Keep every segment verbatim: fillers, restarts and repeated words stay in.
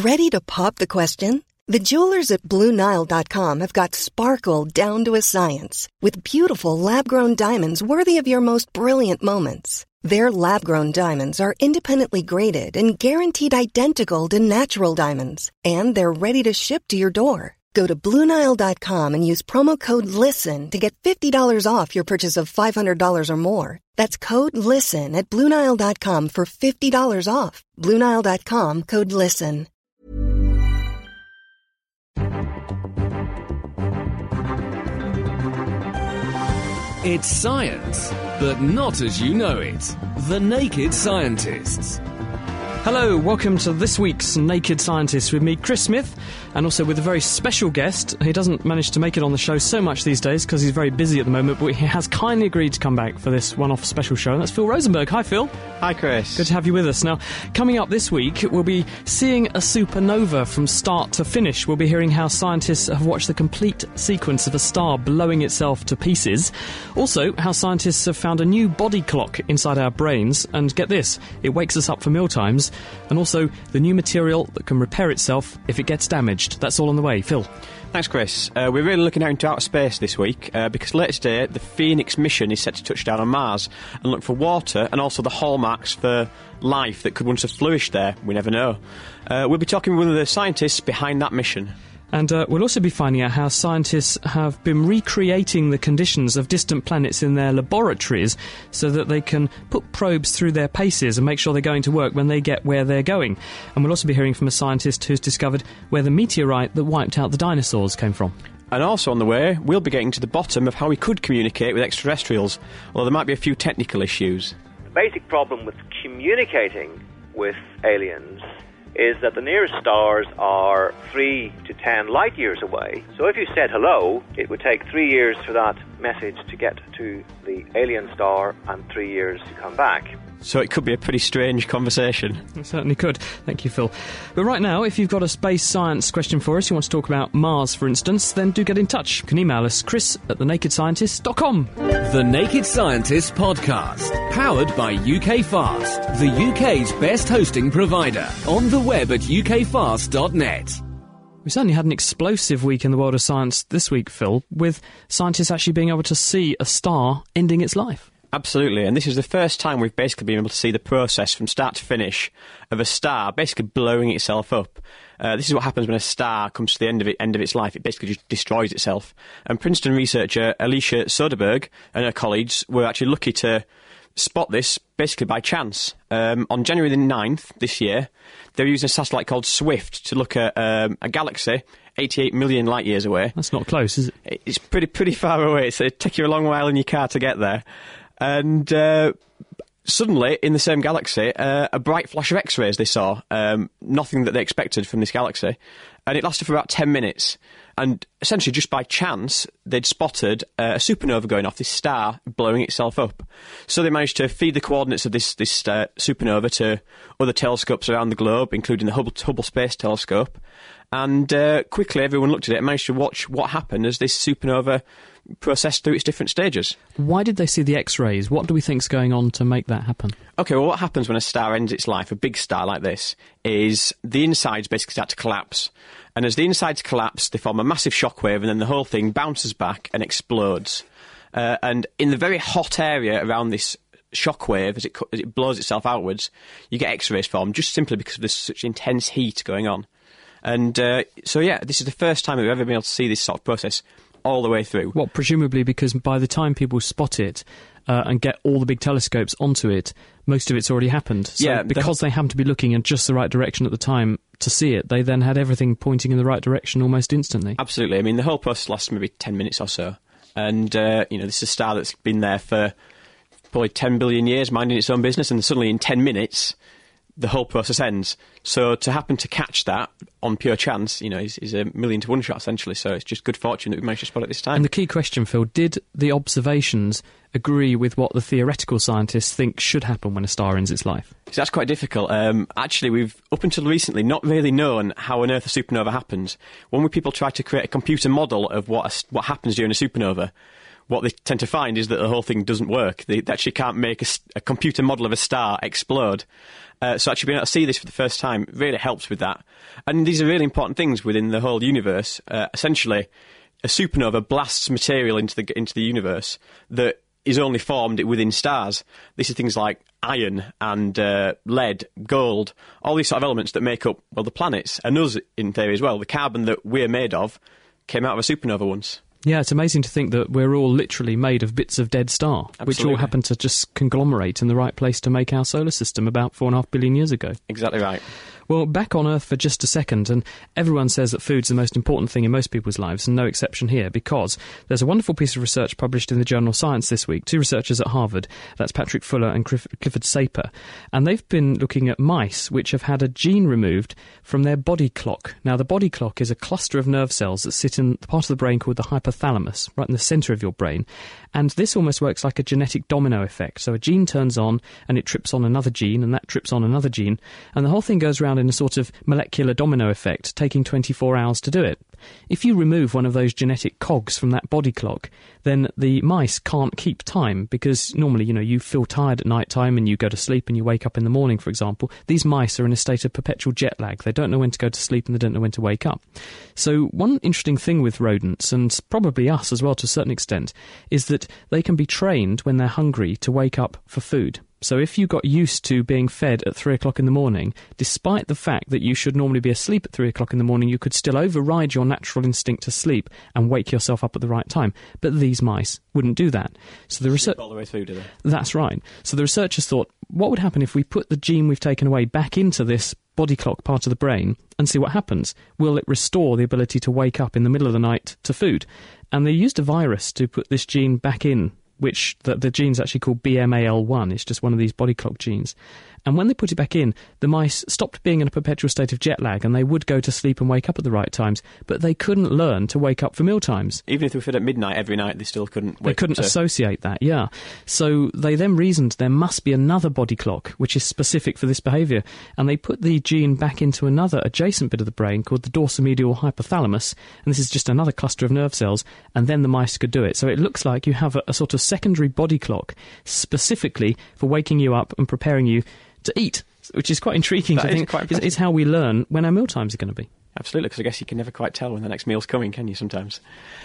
Ready to pop the question? The jewelers at Blue Nile dot com have got sparkle down to a science with beautiful lab-grown diamonds worthy of your most brilliant moments. Their lab-grown diamonds are independently graded and guaranteed identical to natural diamonds, and they're ready to ship to your door. Go to Blue Nile dot com and use promo code LISTEN to get fifty dollars off your purchase of five hundred dollars or more. That's code LISTEN at Blue Nile dot com for fifty dollars off. Blue Nile dot com, code LISTEN. It's science, but not as you know it. The Naked Scientists. Hello, welcome to this week's Naked Scientists with me, Chris Smith, and also with a very special guest. He doesn't manage to make it on the show so much these days because he's very busy at the moment, but he has kindly agreed to come back for this one-off special show, and that's Phil Rosenberg. Hi, Phil. Hi, Chris. Good to have you with us. Now, coming up this week, we'll be seeing a supernova from start to finish. We'll be hearing how scientists have watched the complete sequence of a star blowing itself to pieces. Also, how scientists have found a new body clock inside our brains, and get this, it wakes us up for mealtimes. And also the new material that can repair itself if it gets damaged. That's all on the way. Phil. Thanks, Chris. Uh, we're really looking out into outer space this week uh, because later today the Phoenix mission is set to touch down on Mars and look for water and also the hallmarks for life that could once have flourished there. We never know. Uh, we'll be talking with one of the scientists behind that mission. And uh, we'll also be finding out how scientists have been recreating the conditions of distant planets in their laboratories so that they can put probes through their paces and make sure they're going to work when they get where they're going. And we'll also be hearing from a scientist who's discovered where the meteorite that wiped out the dinosaurs came from. And also on the way, we'll be getting to the bottom of how we could communicate with extraterrestrials, although there might be a few technical issues. The basic problem with communicating with aliens is that the nearest stars are three to ten light years away. So if you said hello, it would take three years for that message to get to the alien star and three years to come back. So it could be a pretty strange conversation. It certainly could. Thank you, Phil. But right now, if you've got a space science question for us, you want to talk about Mars, for instance, then do get in touch. You can email us, chris at the naked scientist dot com. The Naked Scientists Podcast, powered by U K Fast, the U K's best hosting provider. On the web at u k fast dot net. We certainly had an explosive week in the world of science this week, Phil, with scientists actually being able to see a star ending its life. Absolutely, and this is the first time we've basically been able to see the process from start to finish of a star basically blowing itself up. Uh, this is what happens when a star comes to the end of it, end of its life. It basically just destroys itself. And Princeton researcher Alicia Soderberg and her colleagues were actually lucky to spot this basically by chance. Um, on January the ninth this year, they were using a satellite called SWIFT to look at um, a galaxy eighty-eight million light years away. That's not close, is it? It's pretty pretty far away, so it'd take you a long while in your car to get there. And uh, suddenly, in the same galaxy, uh, a bright flash of X-rays they saw. Um, nothing that they expected from this galaxy. And it lasted for about ten minutes. And essentially, just by chance, they'd spotted uh, a supernova going off, this star blowing itself up. So they managed to feed the coordinates of this, this uh, supernova to other telescopes around the globe, including the Hubble, Hubble Space Telescope. And uh, quickly, everyone looked at it and managed to watch what happened as this supernova processed through its different stages. Why did they see the X-rays? What do we think's going on to make that happen? OK, well, what happens when a star ends its life, a big star like this, is the insides basically start to collapse. And as the insides collapse, they form a massive shockwave, and then the whole thing bounces back and explodes. Uh, and in the very hot area around this shockwave, as it, as it blows itself outwards, you get X-rays formed, just simply because there's such intense heat going on. And uh, so, yeah, this is the first time that we've ever been able to see this sort of process all the way through. Well, presumably because by the time people spot it uh, and get all the big telescopes onto it, most of it's already happened. So yeah, because the... they happened to be looking in just the right direction at the time to see it, they then had everything pointing in the right direction almost instantly. Absolutely. I mean, the whole process lasts maybe ten minutes or so. And, uh, you know, this is a star that's been there for probably ten billion years, minding its own business, and suddenly in ten minutes... the whole process ends. So to happen to catch that on pure chance, you know, is, is a million to one shot, essentially. So it's just good fortune that we managed to spot it this time. And the key question, Phil, did the observations agree with what the theoretical scientists think should happen when a star ends its life? So that's quite difficult. Um, actually, we've, up until recently, not really known how on earth a supernova happens. When we people try to create a computer model of what, a, what happens during a supernova, what they tend to find is that the whole thing doesn't work. They, they actually can't make a, a computer model of a star explode. Uh, so actually being able to see this for the first time really helps with that. And these are really important things within the whole universe. Uh, essentially, a supernova blasts material into the into the universe that is only formed within stars. This is things like iron and uh, lead, gold, all these sort of elements that make up, well, the planets, and us in theory as well. The carbon that we're made of came out of a supernova once. Yeah, it's amazing to think that we're all literally made of bits of dead star, Absolutely. which all happen to just conglomerate in the right place to make our solar system about four and a half billion years ago. Exactly right. Well, back on Earth for just a second, and everyone says that food's the most important thing in most people's lives, and no exception here, because there's a wonderful piece of research published in the journal Science this week, two researchers at Harvard, that's Patrick Fuller and Clifford Saper, and they've been looking at mice which have had a gene removed from their body clock. Now, the body clock is a cluster of nerve cells that sit in the part of the brain called the hypothalamus, right in the centre of your brain, and this almost works like a genetic domino effect. So a gene turns on, and it trips on another gene, and that trips on another gene, and the whole thing goes around in a sort of molecular domino effect, taking twenty-four hours to do it. If you remove one of those genetic cogs from that body clock, then the mice can't keep time, because normally, you know, you feel tired at night time and you go to sleep and you wake up in the morning, for example. These mice are in a state of perpetual jet lag. They don't know when to go to sleep and they don't know when to wake up. So one interesting thing with rodents, and probably us as well to a certain extent, is that they can be trained when they're hungry to wake up for food. So if you got used to being fed at three o'clock in the morning, despite the fact that you should normally be asleep at three o'clock in the morning, you could still override your natural instinct to sleep and wake yourself up at the right time. But these mice wouldn't do that. So the research all the way through, do they? That's right. So the researchers thought, what would happen if we put the gene we've taken away back into this body clock part of the brain and see what happens? Will it restore the ability to wake up in the middle of the night to food? And they used a virus to put this gene back in, which the, the gene's actually called B M A L one. It's just one of these body clock genes. And when they put it back in, the mice stopped being in a perpetual state of jet lag, and they would go to sleep and wake up at the right times, but they couldn't learn to wake up for meal times. Even if they were fed at midnight every night, they still couldn't wake They couldn't up to... associate that, yeah. So they then reasoned there must be another body clock which is specific for this behaviour, and they put the gene back into another adjacent bit of the brain called the dorsomedial hypothalamus, and this is just another cluster of nerve cells, and then the mice could do it. So it looks like you have a, a sort of secondary body clock specifically for waking you up and preparing you to eat, which is quite intriguing That to is think quite is, is how we learn when our meal times are going to be. Absolutely, because I guess you can never quite tell when the next meal's coming, can you, sometimes?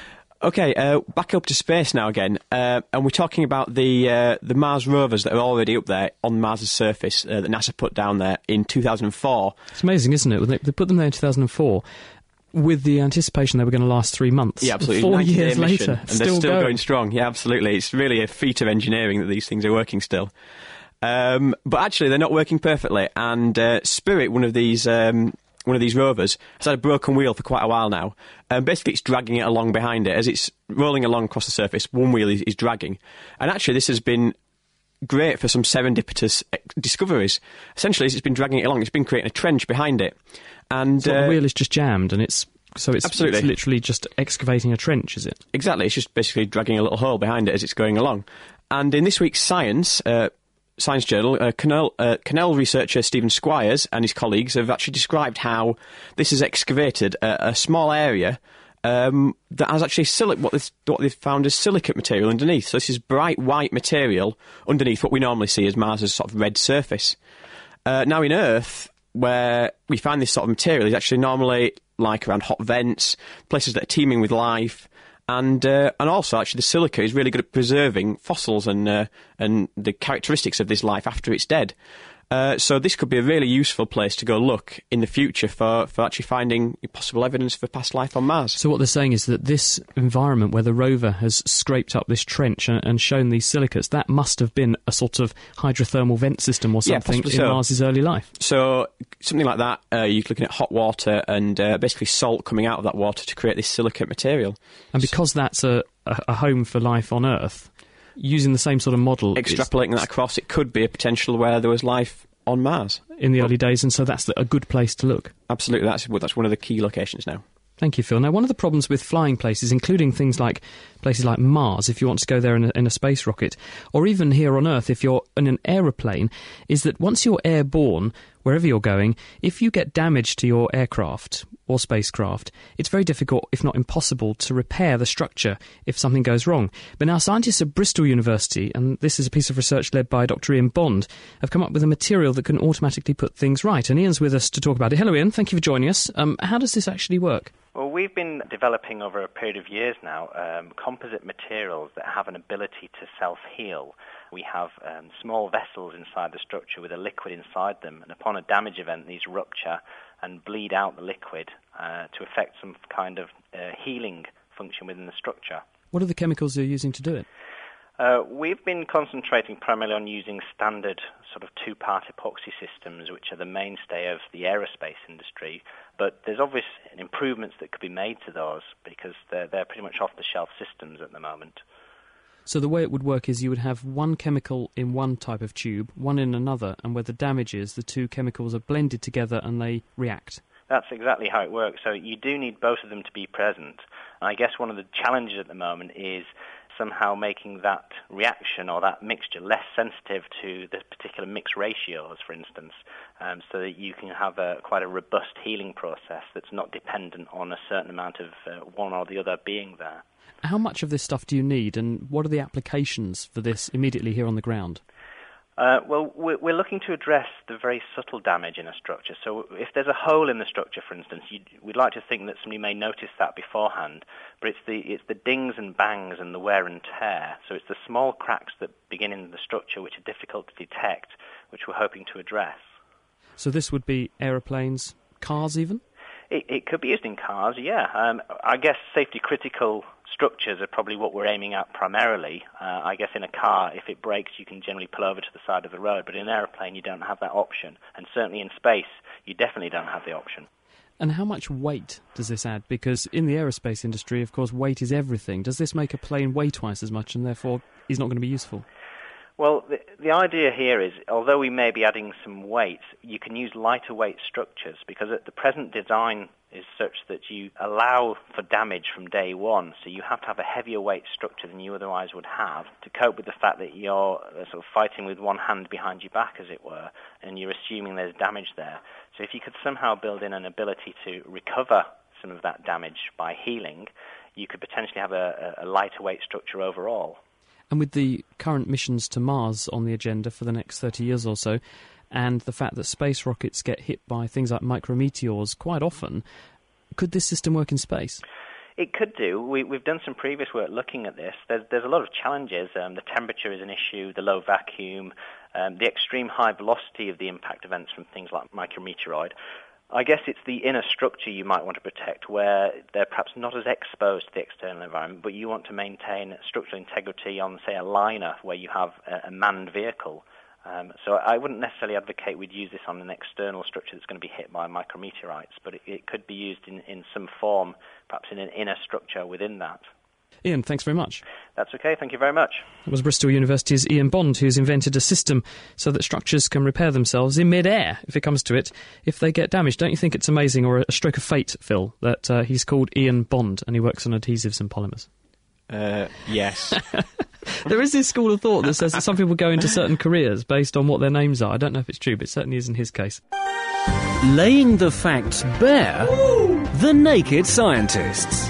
OK, uh, back up to space now again, uh, and we're talking about the uh, the Mars rovers that are already up there on Mars' surface uh, that NASA put down there in two thousand four. It's amazing, isn't it? They, they put them there in two thousand four with the anticipation they were going to last three months. Yeah, absolutely. Four years mission, later, and still they're still going. going strong. Yeah, absolutely. It's really a feat of engineering that these things are working still. Um, but actually, they're not working perfectly, and uh, Spirit, one of these um, one of these rovers, has had a broken wheel for quite a while now, and basically it's dragging it along behind it. As it's rolling along across the surface, one wheel is, is dragging. And actually, this has been great for some serendipitous discoveries. Essentially, as it's been dragging it along, it's been creating a trench behind it. And so uh, the wheel is just jammed, and it's so it's, absolutely. it's literally just excavating a trench, is it? Exactly, it's just basically dragging a little hole behind it as it's going along. And in this week's Science... Uh, Science Journal, uh, Cornell, uh, Cornell researcher Stephen Squires and his colleagues have actually described how this has excavated a, a small area um, that has actually silic- what, this, what they've found is silicate material underneath. So this is bright white material underneath what we normally see as Mars' sort of red surface. Uh, now in Earth, where we find this sort of material is actually normally like around hot vents, places that are teeming with life. And uh, and also, actually, the silica is really good at preserving fossils and uh, and the characteristics of this life after it's dead. Uh, so this could be a really useful place to go look in the future for, for actually finding possible evidence for past life on Mars. So what they're saying is that this environment where the rover has scraped up this trench and, and shown these silicates, that must have been a sort of hydrothermal vent system or something yeah, in so. Mars' early life. So something like that, uh, you're looking at hot water and uh, basically salt coming out of that water to create this silicate material. And because that's a, a, a home for life on Earth, using the same sort of model... Extrapolating that across, it could be a potential where there was life on Mars. In the early days, and so that's a good place to look. Absolutely, that's, that's one of the key locations now. Thank you, Phil. Now, one of the problems with flying places, including things like places like Mars, if you want to go there in a, in a space rocket, or even here on Earth if you're in an aeroplane, is that once you're airborne, wherever you're going, if you get damage to your aircraft, or spacecraft, it's very difficult, if not impossible, to repair the structure if something goes wrong. But now scientists at Bristol University, and this is a piece of research led by Doctor Ian Bond, have come up with a material that can automatically put things right. And Ian's with us to talk about it. Hello, Ian. Thank you for joining us. Um, how does this actually work? Well, we've been developing over a period of years now um, composite materials that have an ability to self-heal. We have um, small vessels inside the structure with a liquid inside them, and upon a damage event, these rupture and bleed out the liquid uh, to effect some kind of uh, healing function within the structure. What are the chemicals you're using to do it? Uh, we've been concentrating primarily on using standard sort of two-part epoxy systems, which are the mainstay of the aerospace industry. But there's obvious improvements that could be made to those because they're, they're pretty much off-the-shelf systems at the moment. So the way it would work is you would have one chemical in one type of tube, one in another, and where the damage is, the two chemicals are blended together and they react. That's exactly how it works. So you do need both of them to be present. And I guess one of the challenges at the moment is somehow making that reaction or that mixture less sensitive to the particular mix ratios, for instance, um, so that you can have a, quite a robust healing process that's not dependent on a certain amount of uh, one or the other being there. How much of this stuff do you need, and what are the applications for this immediately here on the ground? Uh, well, we're, we're looking to address the very subtle damage in a structure. So if there's a hole in the structure, for instance, you'd, we'd like to think that somebody may notice that beforehand, but it's the, it's the dings and bangs and the wear and tear. So it's the small cracks that begin in the structure which are difficult to detect, which we're hoping to address. So this would be aeroplanes, cars even? It, it could be used in cars, yeah. Um, I guess safety-critical structures are probably what we're aiming at primarily. Uh, I guess in a car, if it breaks, you can generally pull over to the side of the road, but in an aeroplane, you don't have that option. And certainly in space, you definitely don't have the option. And how much weight does this add? Because in the aerospace industry, of course, weight is everything. Does this make a plane weigh twice as much and therefore is not going to be useful? Well, the, the idea here is, although we may be adding some weight, you can use lighter weight structures because at the present design is such that you allow for damage from day one. So you have to have a heavier weight structure than you otherwise would have to cope with the fact that you're sort of fighting with one hand behind your back, as it were, and you're assuming there's damage there. So if you could somehow build in an ability to recover some of that damage by healing, you could potentially have a, a lighter weight structure overall. And with the current missions to Mars on the agenda for the next thirty years or so, and the fact that space rockets get hit by things like micrometeors quite often, could this system work in space? It could do. We, we've done some previous work looking at this. There's, there's a lot of challenges. Um, the temperature is an issue, the low vacuum, um, the extreme high velocity of the impact events from things like micrometeoroid. I guess it's the inner structure you might want to protect where they're perhaps not as exposed to the external environment, but you want to maintain structural integrity on, say, a liner where you have a, a manned vehicle. Um, so I wouldn't necessarily advocate we'd use this on an external structure that's going to be hit by micrometeorites, but it, it could be used in, in some form, perhaps in an inner structure within that. Ian, thanks very much. That's okay, thank you very much. It was Bristol University's Ian Bond who's invented a system so that structures can repair themselves in mid-air, if it comes to it, if they get damaged. Don't you think it's amazing, or a stroke of fate, Phil, that uh, he's called Ian Bond and he works on adhesives and polymers? Uh, yes. There is this school of thought that says that some people go into certain careers based on what their names are. I don't know if it's true, but it certainly isn't his case. Laying the facts bare, The Naked Scientists.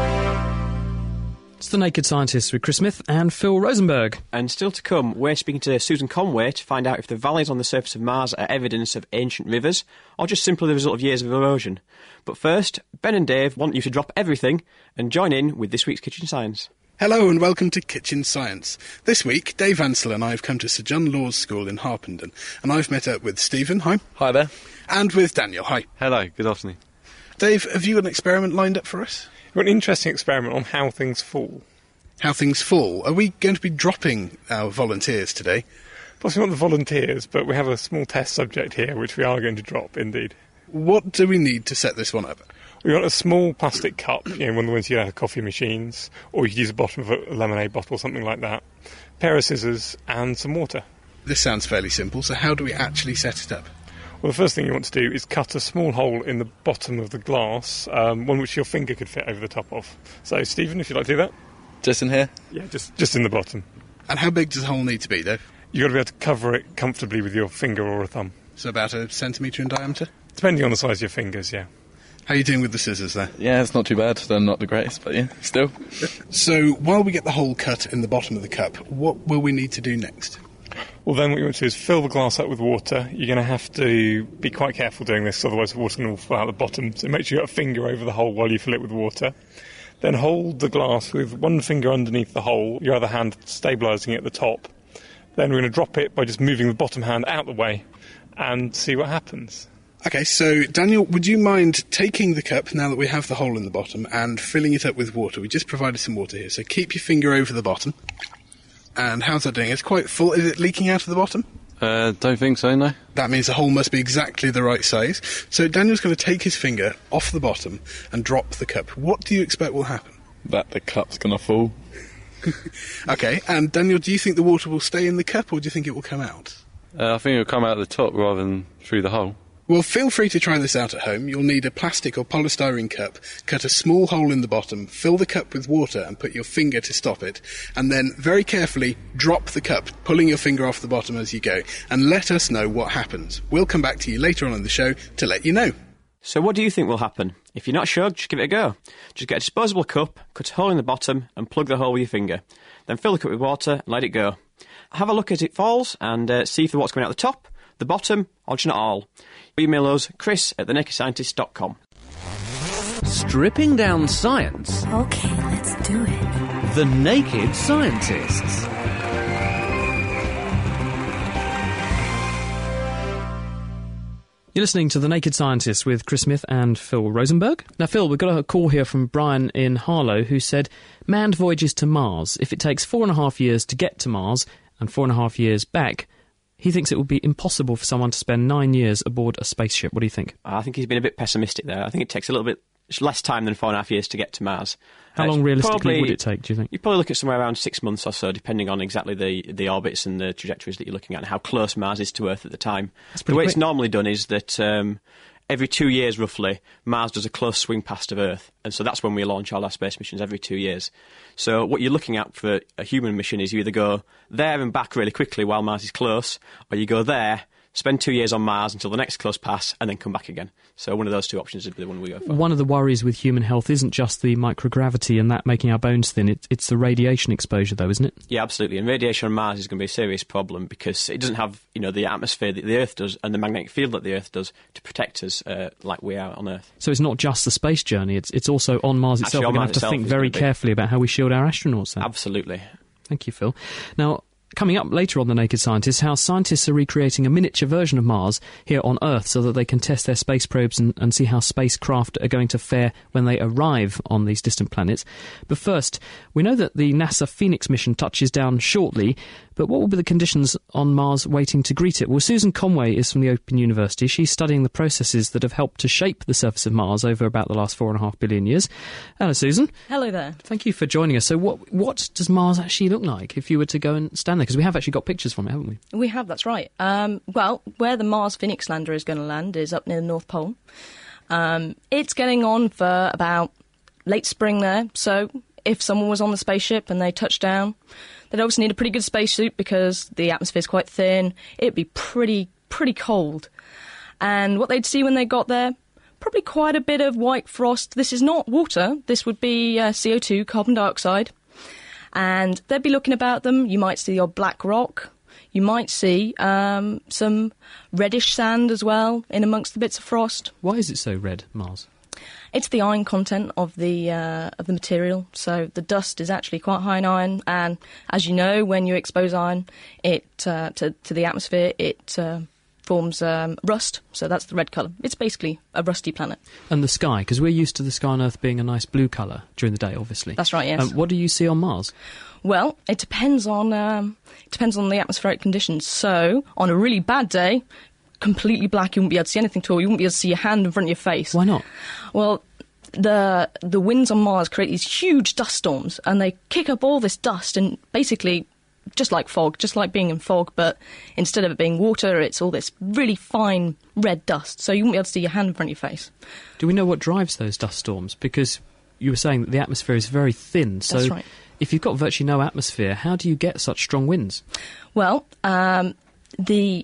It's The Naked Scientists with Chris Smith and Phil Rosenberg. And still to come, we're speaking to Susan Conway to find out if the valleys on the surface of Mars are evidence of ancient rivers or just simply the result of years of erosion. But first, Ben and Dave want you to drop everything and join in with this week's Kitchen Science. Hello and welcome to Kitchen Science. This week, Dave Ansell and I have come to Sir John Lawes School in Harpenden, and I've met up with Stephen, hi. Hi there. And with Daniel, hi. Hello, good afternoon. Dave, have you got an experiment lined up for us? We've got an interesting experiment on how things fall. How things fall? Are we going to be dropping our volunteers today? Possibly not the volunteers, but we have a small test subject here, which we are going to drop, indeed. What do we need to set this one up? We've got a small plastic cup, you know, one of the ones you get out of coffee machines, or you could use the bottom of a lemonade bottle, something like that. A pair of scissors and some water. This sounds fairly simple, so how do we actually set it up? Well, the first thing you want to do is cut a small hole in the bottom of the glass, um, one which your finger could fit over the top of. So, Stephen, if you'd like to do that. Just in here? Yeah, just, just in the bottom. And how big does the hole need to be, Dave? You've got to be able to cover it comfortably with your finger or a thumb. So about a centimetre in diameter? Depending on the size of your fingers, yeah. How are you doing with the scissors there? Yeah, it's not too bad. They're not the greatest, but yeah, still. So, while we get the hole cut in the bottom of the cup, what will we need to do next? Well, then what you want to do is fill the glass up with water. You're going to have to be quite careful doing this, otherwise the water's going to fall out the bottom. So make sure you've got a finger over the hole while you fill it with water. Then hold the glass with one finger underneath the hole, your other hand stabilising it at the top. Then we're going to drop it by just moving the bottom hand out the way and see what happens. OK, so, Daniel, would you mind taking the cup, now that we have the hole in the bottom, and filling it up with water? We just provided some water here, so keep your finger over the bottom. And how's that doing? It's quite full. Is it leaking out of the bottom? Uh, don't think so, no. That means the hole must be exactly the right size. So Daniel's going to take his finger off the bottom and drop the cup. What do you expect will happen? That the cup's going to fall. OK, and Daniel, do you think the water will stay in the cup, or do you think it will come out? Uh, I think it'll come out the top rather than through the hole. Well, feel free to try this out at home. You'll need a plastic or polystyrene cup, cut a small hole in the bottom, fill the cup with water and put your finger to stop it, and then very carefully drop the cup, pulling your finger off the bottom as you go, and let us know what happens. We'll come back to you later on in the show to let you know. So what do you think will happen? If you're not sure, just give it a go. Just get a disposable cup, cut a hole in the bottom and plug the hole with your finger. Then fill the cup with water and let it go. Have a look as it falls and uh, see if the water's coming out the top, the bottom, or just not all. Email us, Chris at the naked scientist dot com. Stripping down science. OK, let's do it. The Naked Scientists. You're listening to The Naked Scientists with Chris Smith and Phil Rosenberg. Now, Phil, we've got a call here from Brian in Harlow who said, manned voyages to Mars. If it takes four and a half years to get to Mars and four and a half years back, he thinks it would be impossible for someone to spend nine years aboard a spaceship. What do you think? I think he's been a bit pessimistic there. I think it takes a little bit less time than four and a half years to get to Mars. How uh, long realistically probably, would it take, do you think? You'd probably look at somewhere around six months or so, depending on exactly the, the orbits and the trajectories that you're looking at and how close Mars is to Earth at the time. The way quick. It's normally done is that um, every two years, roughly, Mars does a close swing past of Earth, and so that's when we launch all our space missions, every two years. So what you're looking at for a human mission is you either go there and back really quickly while Mars is close, or you go there, spend two years on Mars until the next close pass, and then come back again. So one of those two options would be the one we go for. One of the worries with human health isn't just the microgravity and that making our bones thin, it, it's the radiation exposure, though, isn't it? Yeah, absolutely. And radiation on Mars is going to be a serious problem because it doesn't have, you know, the atmosphere that the Earth does and the magnetic field that the Earth does to protect us uh, like we are on Earth. So it's not just the space journey, it's it's also on Mars itself. Actually, We're on going Mars to have to itself think is very gonna be- carefully about how we shield our astronauts then. Absolutely. Thank you, Phil. Now, coming up later on The Naked Scientists, how scientists are recreating a miniature version of Mars here on Earth so that they can test their space probes and, and see how spacecraft are going to fare when they arrive on these distant planets. But first, we know that the NASA Phoenix mission touches down shortly, but what will be the conditions on Mars waiting to greet it? Well, Susan Conway is from the Open University. She's studying the processes that have helped to shape the surface of Mars over about the last four and a half billion years. Hello, Susan. Hello there. Thank you for joining us. So what what does Mars actually look like if you were to go and stand there? Because we have actually got pictures from it, haven't we? We have, that's right. Um, well, where the Mars Phoenix lander is going to land is up near the North Pole. Um, it's getting on for about late spring there, so if someone was on the spaceship and they touched down, they'd obviously need a pretty good spacesuit because the atmosphere's quite thin. It'd be pretty, pretty cold. And what they'd see when they got there, probably quite a bit of white frost. This is not water. This would be uh, C O two, carbon dioxide. And they'd be looking about them. You might see the odd black rock. You might see um, some reddish sand as well in amongst the bits of frost. Why is it so red, Mars? It's the iron content of the uh, of the material. So the dust is actually quite high in iron, and as you know, when you expose iron it uh, to to the atmosphere, it uh, forms um, rust. So that's the red colour. It's basically a rusty planet. And the sky, because we're used to the sky on Earth being a nice blue colour during the day, obviously. That's right. Yes. Um, what do you see on Mars? Well, it depends on um, it depends on the atmospheric conditions. So on a really bad day, completely black, you wouldn't be able to see anything at all. You wouldn't be able to see your hand in front of your face. Why not? Well, the the winds on Mars create these huge dust storms, and they kick up all this dust, and basically, just like fog, just like being in fog, but instead of it being water, it's all this really fine red dust, so you wouldn't be able to see your hand in front of your face. Do we know what drives those dust storms? Because you were saying that the atmosphere is very thin, so That's right. If you've got virtually no atmosphere, how do you get such strong winds? Well, um, the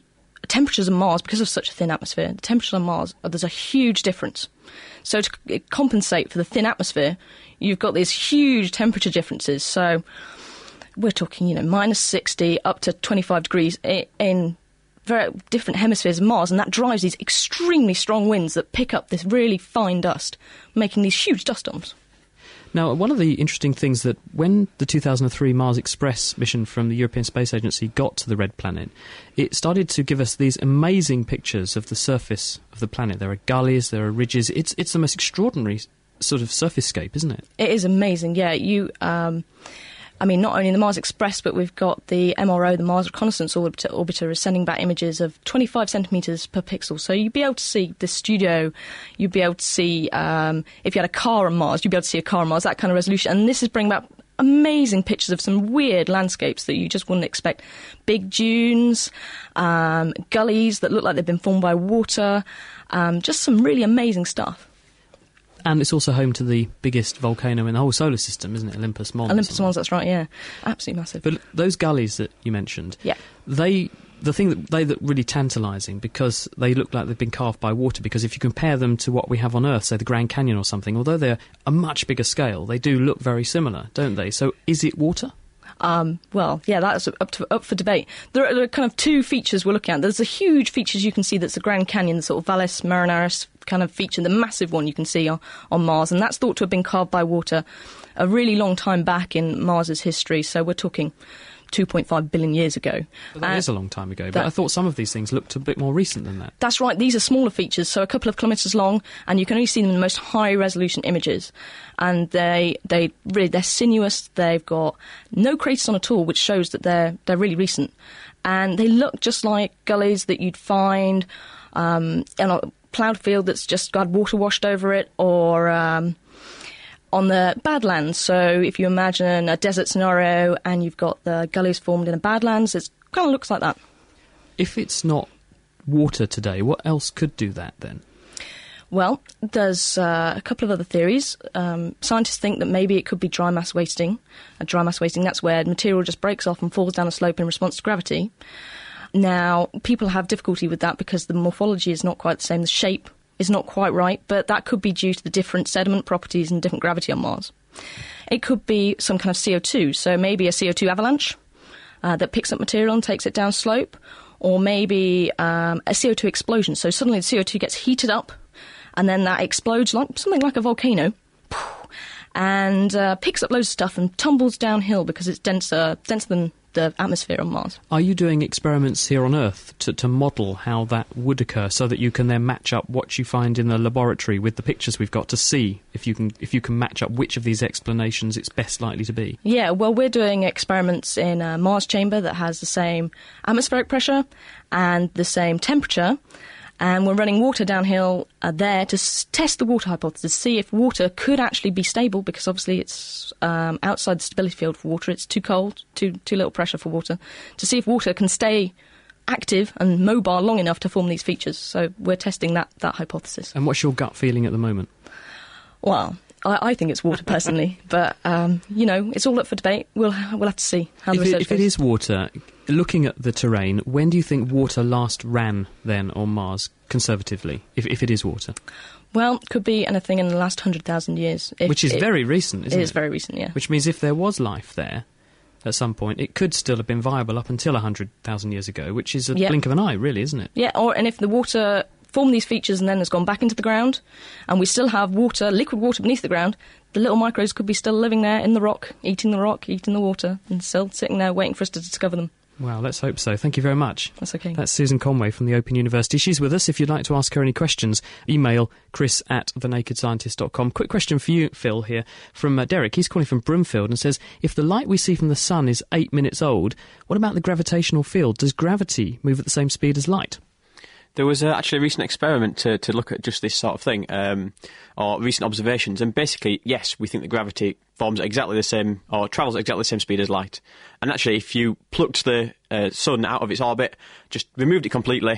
temperatures on Mars, because of such a thin atmosphere, the temperatures on Mars, there's a huge difference. So to c- compensate for the thin atmosphere, you've got these huge temperature differences. So we're talking, you know, minus sixty up to twenty-five degrees in, in very different hemispheres of Mars, and that drives these extremely strong winds that pick up this really fine dust, making these huge dust storms. Now, one of the interesting things that when the two thousand three Mars Express mission from the European Space Agency got to the Red Planet, it started to give us these amazing pictures of the surface of the planet. There are gullies, there are ridges. It's it's the most extraordinary sort of surface scape, isn't it? It is amazing, yeah. You, um, I mean, not only the Mars Express, but we've got the M R O, the Mars Reconnaissance Orbiter, orbiter is sending back images of twenty-five centimetres per pixel. So you'd be able to see the studio, you'd be able to see, um, if you had a car on Mars, you'd be able to see a car on Mars, that kind of resolution. And this is bringing back amazing pictures of some weird landscapes that you just wouldn't expect. Big dunes, um, gullies that look like they've been formed by water, um, just some really amazing stuff. And it's also home to the biggest volcano in the whole solar system, isn't it? Olympus Mons. Olympus Mons, that's right, yeah. Absolutely massive. But those gullies that you mentioned, yeah. they the thing that they look really tantalising because they look like they've been carved by water, because if you compare them to what we have on Earth, say the Grand Canyon or something, although they're a much bigger scale, they do look very similar, don't they? So is it water? Um, well, yeah, that's up to, up for debate. There are, there are kind of two features we're looking at. There's the huge features you can see that's the Grand Canyon, the sort of Valles Marineris kind of feature, the massive one you can see on, on Mars, and that's thought to have been carved by water a really long time back in Mars's history, so we're talking two point five billion years ago. Well, that uh, is a long time ago, but that, I thought some of these things looked a bit more recent than that. That's right, these are smaller features, so a couple of kilometres long, and you can only see them in the most high-resolution images. And they, they really, they're sinuous, they've got no craters on at all, which shows that they're, they're really recent. And they look just like gullies that you'd find um, in a ploughed field that's just got water washed over it, or Um, on the Badlands. So if you imagine a desert scenario and you've got the gullies formed in the Badlands, it kind of looks like that. If it's not water today, what else could do that then? Well, there's uh, a couple of other theories. Um, scientists think that maybe it could be dry mass wasting. Uh, dry mass wasting, that's where material just breaks off and falls down a slope in response to gravity. Now, people have difficulty with that because the morphology is not quite the same, the shape is not quite right, but that could be due to the different sediment properties and different gravity on Mars. It could be some kind of C O two, so maybe a C O two avalanche uh, that picks up material and takes it down slope, or maybe um, a C O two explosion. So suddenly the C O two gets heated up, and then that explodes like something like a volcano, and uh, picks up loads of stuff and tumbles downhill because it's denser, denser than the atmosphere on Mars. Are you doing experiments here on Earth to, to model how that would occur so that you can then match up what you find in the laboratory with the pictures we've got to see if you can if you can match up which of these explanations it's best likely to be? Yeah, well, we're doing experiments in a Mars chamber that has the same atmospheric pressure and the same temperature, and we're running water downhill uh, there to s- test the water hypothesis, see if water could actually be stable, because obviously it's um, outside the stability field for water. It's too cold, too too little pressure for water. To see if water can stay active and mobile long enough to form these features. So we're testing that, that hypothesis. And what's your gut feeling at the moment? Well, I, I think it's water personally, but, um, you know, it's all up for debate. We'll, we'll have to see how the if research it, goes. If it is water, looking at the terrain, when do you think water last ran then on Mars, conservatively, if, if it is water? Well, it could be anything in the last one hundred thousand years. If Which is it, very recent, isn't it? It is very recent, yeah. Which means if there was life there at some point, it could still have been viable up until one hundred thousand years ago, which is a yeah. blink of an eye, really, isn't it? Yeah, or and if the water formed these features and then has gone back into the ground, and we still have water, liquid water beneath the ground, the little microbes could be still living there in the rock, eating the rock, eating the water, and still sitting there waiting for us to discover them. Well, let's hope so. Thank you very much. That's okay. That's Susan Conway from the Open University. She's with us. If you'd like to ask her any questions, email chris at the naked scientist dot com. Quick question for you, Phil, here, from uh, Derek. He's calling from Broomfield and says, if the light we see from the sun is eight minutes old, what about the gravitational field? Does gravity move at the same speed as light? There was uh, actually a recent experiment to, to look at just this sort of thing, um, or recent observations, and basically, yes, we think that gravity forms at exactly the same, or travels at exactly the same speed as light. And actually, if you plucked the uh, sun out of its orbit, just removed it completely,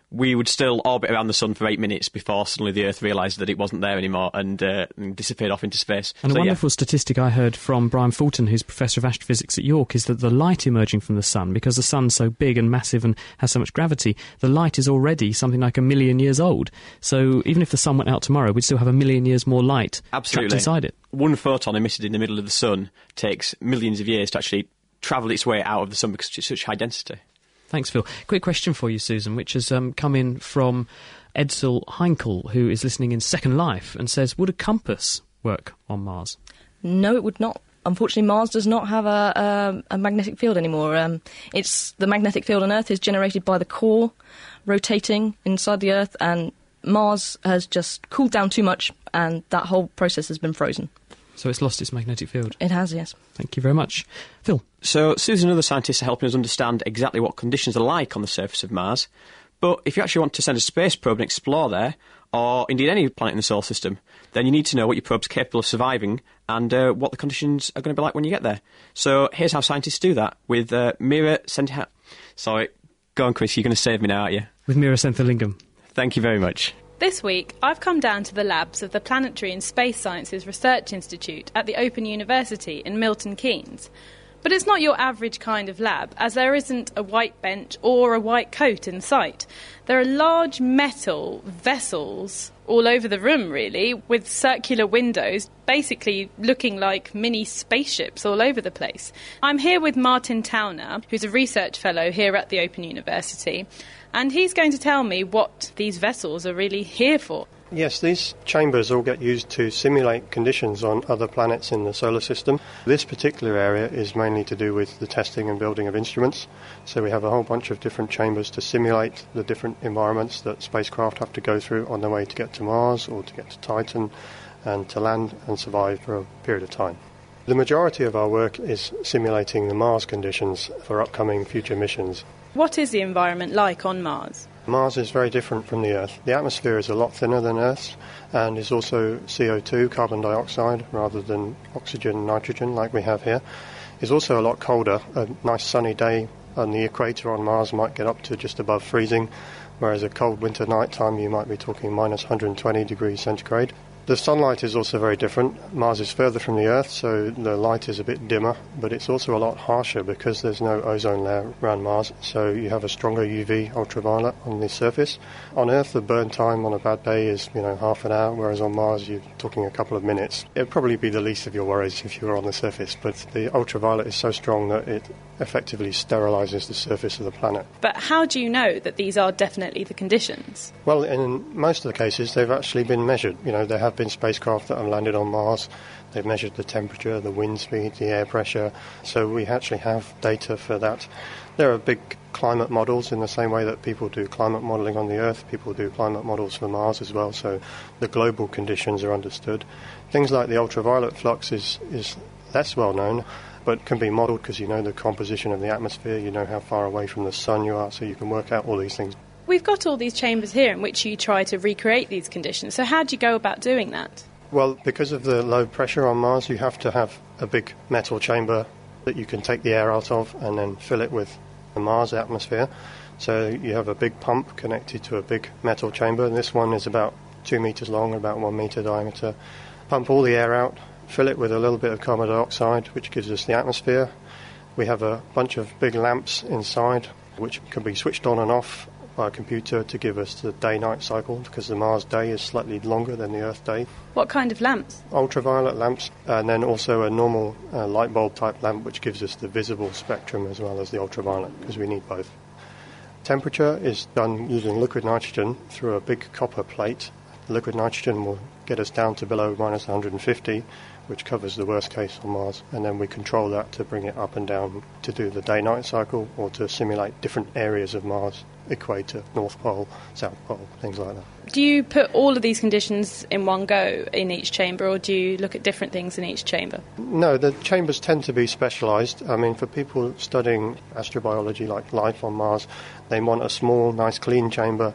we would still orbit around the sun for eight minutes before suddenly the Earth realised that it wasn't there anymore and, uh, and disappeared off into space. And so, a wonderful yeah. statistic I heard from Brian Fulton, who's Professor of Astrophysics at York, is that the light emerging from the sun, because the sun's so big and massive and has so much gravity, the light is already something like a million years old. So even if the sun went out tomorrow, we'd still have a million years more light Absolutely. trapped inside it. One photon emitted in the middle of the sun takes millions of years to actually travel its way out of the sun because it's such high density. Thanks, Phil. Quick question for you, Susan, which has um, come in from Edsel Heinkel, who is listening in Second Life, and says, would a compass work on Mars? No, it would not. Unfortunately, Mars does not have a, a, a magnetic field anymore. Um, it's the magnetic field on Earth is generated by the core rotating inside the Earth, and Mars has just cooled down too much, and that whole process has been frozen. So it's lost its magnetic field? It has, yes. Thank you very much. Phil? So Susan and other scientists are helping us understand exactly what conditions are like on the surface of Mars. But if you actually want to send a space probe and explore there, or indeed any planet in the solar system, then you need to know what your probe's capable of surviving and uh, what the conditions are going to be like when you get there. So here's how scientists do that with uh, Mira Sentha... Sorry, go on, Chris, you're going to save me now, aren't you? With Mira Senthalingam. Thank you very much. This week, I've come down to the labs of the Planetary and Space Sciences Research Institute at the Open University in Milton Keynes. But it's not your average kind of lab, as there isn't a white bench or a white coat in sight. There are large metal vessels all over the room, really, with circular windows, basically looking like mini spaceships all over the place. I'm here with Martin Towner, who's a research fellow here at the Open University, and he's going to tell me what these vessels are really here for. Yes, these chambers all get used to simulate conditions on other planets in the solar system. This particular area is mainly to do with the testing and building of instruments. So we have a whole bunch of different chambers to simulate the different environments that spacecraft have to go through on their way to get to Mars or to get to Titan and to land and survive for a period of time. The majority of our work is simulating the Mars conditions for upcoming future missions. What is the environment like on Mars? Mars is very different from the Earth. The atmosphere is a lot thinner than Earth's and is also C O two, carbon dioxide, rather than oxygen and nitrogen like we have here. It's also a lot colder. A nice sunny day on the equator on Mars might get up to just above freezing, whereas a cold winter night time you might be talking minus one hundred twenty degrees centigrade. The sunlight is also very different. Mars is further from the Earth, so the light is a bit dimmer, but it's also a lot harsher because there's no ozone layer around Mars, so you have a stronger U V ultraviolet on the surface. On Earth, the burn time on a bad day is, you know, half an hour, whereas on Mars you're talking a couple of minutes. It'd probably be the least of your worries if you were on the surface, but the ultraviolet is so strong that it effectively sterilizes the surface of the planet. But how do you know that these are definitely the conditions? Well, in most of the cases, they've actually been measured. You know, there have been spacecraft that have landed on Mars. They've measured the temperature, the wind speed, the air pressure, so we actually have data for that. There are big climate models in the same way that people do climate modelling on the Earth. People do climate models for Mars as well, so the global conditions are understood. Things like the ultraviolet flux is, is less well known, but can be modelled because you know the composition of the atmosphere, you know how far away from the sun you are, so you can work out all these things. We've got all these chambers here in which you try to recreate these conditions, so how do you go about doing that? Well, because of the low pressure on Mars, you have to have a big metal chamber that you can take the air out of and then fill it with the Mars atmosphere. So you have a big pump connected to a big metal chamber, and this one is about two metres long, about one metre diameter. Pump all the air out, fill it with a little bit of carbon dioxide, which gives us the atmosphere. We have a bunch of big lamps inside, which can be switched on and off by a computer to give us the day-night cycle, because the Mars day is slightly longer than the Earth day. What kind of lamps? Ultraviolet lamps, and then also a normal uh, light bulb type lamp, which gives us the visible spectrum as well as the ultraviolet, because we need both. Temperature is done using liquid nitrogen through a big copper plate. Liquid nitrogen will get us down to below minus one hundred fifty, which covers the worst case on Mars, and then we control that to bring it up and down to do the day-night cycle or to simulate different areas of Mars, equator, North Pole, South Pole, things like that. Do you put all of these conditions in one go in each chamber, or do you look at different things in each chamber? No, the chambers tend to be specialised. I mean, for people studying astrobiology like life on Mars, they want a small, nice, clean chamber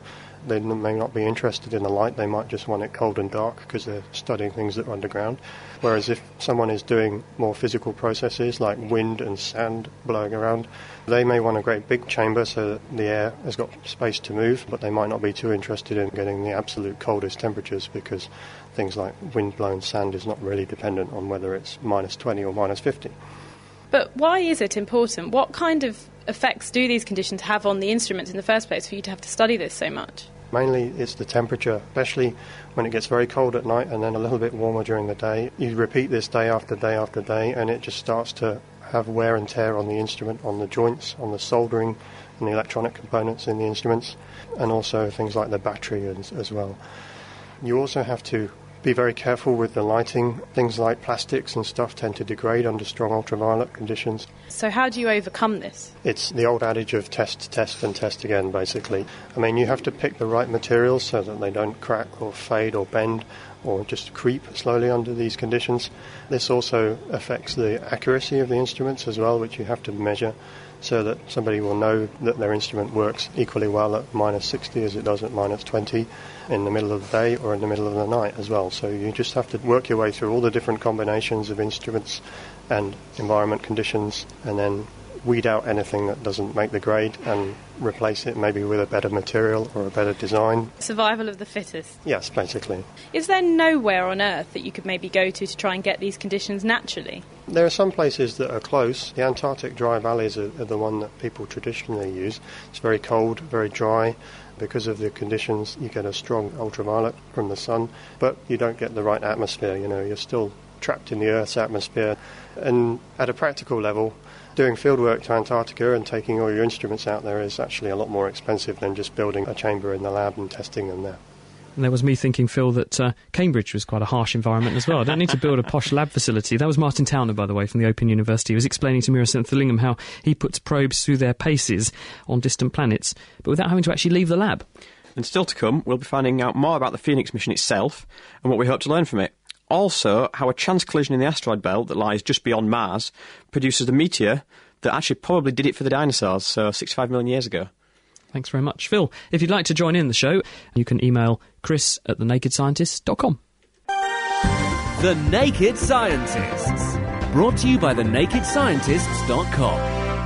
they may not be interested in the light, they might just want it cold and dark because they're studying things that are underground. Whereas if someone is doing more physical processes like wind and sand blowing around, they may want a great big chamber so that the air has got space to move, but they might not be too interested in getting the absolute coldest temperatures because things like wind-blown sand is not really dependent on whether it's minus twenty or minus fifty. But why is it important? What kind of effects do these conditions have on the instruments in the first place for you to have to study this so much? Mainly it's the temperature, especially when it gets very cold at night and then a little bit warmer during the day. You repeat this day after day after day and it just starts to have wear and tear on the instrument, on the joints, on the soldering and the electronic components in the instruments, and also things like the battery as, as well. You also have to be very careful with the lighting. Things like plastics and stuff tend to degrade under strong ultraviolet conditions. So how do you overcome this? It's the old adage of test, test and test again, basically. I mean, you have to pick the right materials so that they don't crack or fade or bend or just creep slowly under these conditions. This also affects the accuracy of the instruments as well, which you have to measure so that somebody will know that their instrument works equally well at minus sixty as it does at minus twenty in the middle of the day or in the middle of the night as well. So you just have to work your way through all the different combinations of instruments and environment conditions and then weed out anything that doesn't make the grade and replace it maybe with a better material or a better design. Survival of the fittest. Yes, basically. Is there nowhere on Earth that you could maybe go to to try and get these conditions naturally? There are some places that are close. The Antarctic dry valleys are, are the one that people traditionally use. It's very cold, very dry. Because of the conditions, you get a strong ultraviolet from the sun, but you don't get the right atmosphere. You know, you're still trapped in the Earth's atmosphere. And at a practical level, doing fieldwork to Antarctica and taking all your instruments out there is actually a lot more expensive than just building a chamber in the lab and testing them there. And there was me thinking, Phil, that uh, Cambridge was quite a harsh environment as well. I don't need to build a posh lab facility. That was Martin Towner, by the way, from the Open University. He was explaining to Mira Senthilingam how he puts probes through their paces on distant planets, but without having to actually leave the lab. And still to come, we'll be finding out more about the Phoenix mission itself and what we hope to learn from it. Also, how a chance collision in the asteroid belt that lies just beyond Mars produces a meteor that actually probably did it for the dinosaurs, so sixty-five million years ago. Thanks very much, Phil. If you'd like to join in the show, you can email chris at the naked scientists dot com. The Naked Scientists. Brought to you by the naked scientists dot com.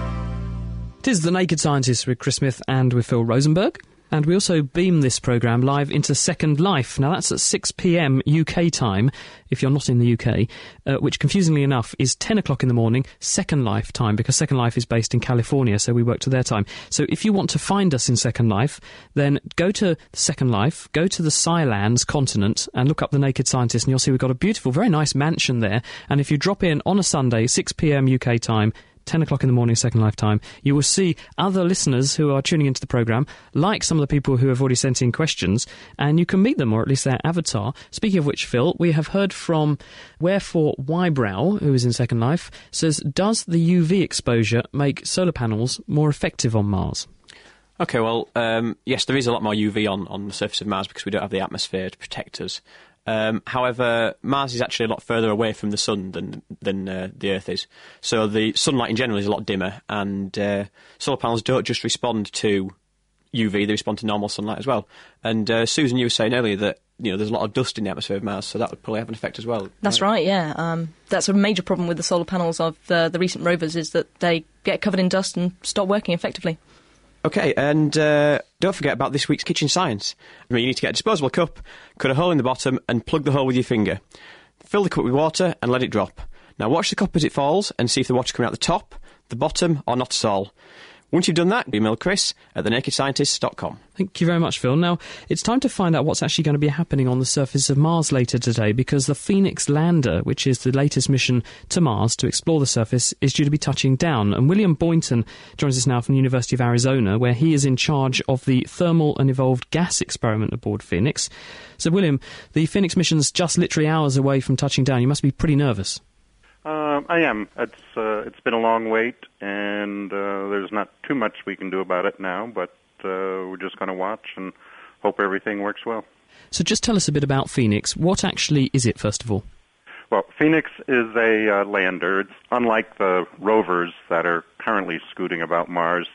It is The Naked Scientists with Chris Smith and with Phil Rosenberg. And we also beam this programme live into Second Life. Now, that's at six p.m. U K time, if you're not in the U K, uh, which, confusingly enough, is ten o'clock in the morning, Second Life time, because Second Life is based in California, so we work to their time. So if you want to find us in Second Life, then go to Second Life, go to the Scilands continent, and look up The Naked Scientist, and you'll see we've got a beautiful, very nice mansion there. And if you drop in on a Sunday, six p.m. U K time, ten o'clock in the morning, Second Life time, you will see other listeners who are tuning into the programme, like some of the people who have already sent in questions, and you can meet them, or at least their avatar. Speaking of which, Phil, we have heard from Wherefore Wybrow, who is in Second Life, says, does the U V exposure make solar panels more effective on Mars? OK, well, um, yes, there is a lot more U V on, on the surface of Mars because we don't have the atmosphere to protect us. Um, however, Mars is actually a lot further away from the sun than than uh, the Earth is. So the sunlight in general is a lot dimmer, and uh, solar panels don't just respond to U V, they respond to normal sunlight as well. And uh, Susan, you were saying earlier that you know there's a lot of dust in the atmosphere of Mars, so that would probably have an effect as well. That's right, right yeah. Um, that's a major problem with the solar panels of the, the recent rovers, is that they get covered in dust and stop working effectively. OK, and uh, don't forget about this week's Kitchen Science. I mean, you need to get a disposable cup, cut a hole in the bottom and plug the hole with your finger. Fill the cup with water and let it drop. Now watch the cup as it falls and see if the water coming out the top, the bottom or not at all. Once you've done that, email Chris at the naked scientists dot com. Thank you very much, Phil. Now, it's time to find out what's actually going to be happening on the surface of Mars later today, because the Phoenix lander, which is the latest mission to Mars to explore the surface, is due to be touching down. And William Boynton joins us now from the University of Arizona, where he is in charge of the thermal and evolved gas experiment aboard Phoenix. So, William, the Phoenix mission's just literally hours away from touching down. You must be pretty nervous. Uh, I am. It's uh, it's been a long wait, and uh, there's not too much we can do about it now, but uh, we're just going to watch and hope everything works well. So just tell us a bit about Phoenix. What actually is it, first of all? Well, Phoenix is a uh, lander. It's unlike the rovers that are currently scooting about Mars.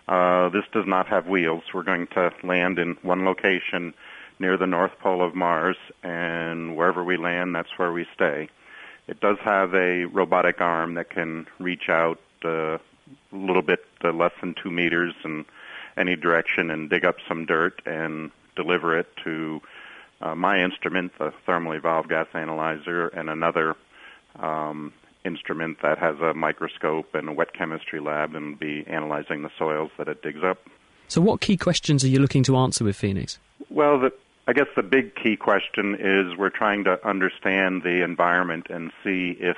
Uh, this does not have wheels. We're going to land in one location near the North Pole of Mars, and wherever we land, that's where we stay. It does have a robotic arm that can reach out uh, a little bit uh, less than two meters in any direction and dig up some dirt and deliver it to uh, my instrument, the thermal evolved gas analyzer, and another um, instrument that has a microscope and a wet chemistry lab and be analyzing the soils that it digs up. So what key questions are you looking to answer with Phoenix? Well, the, I guess the big key question is we're trying to understand the environment and see if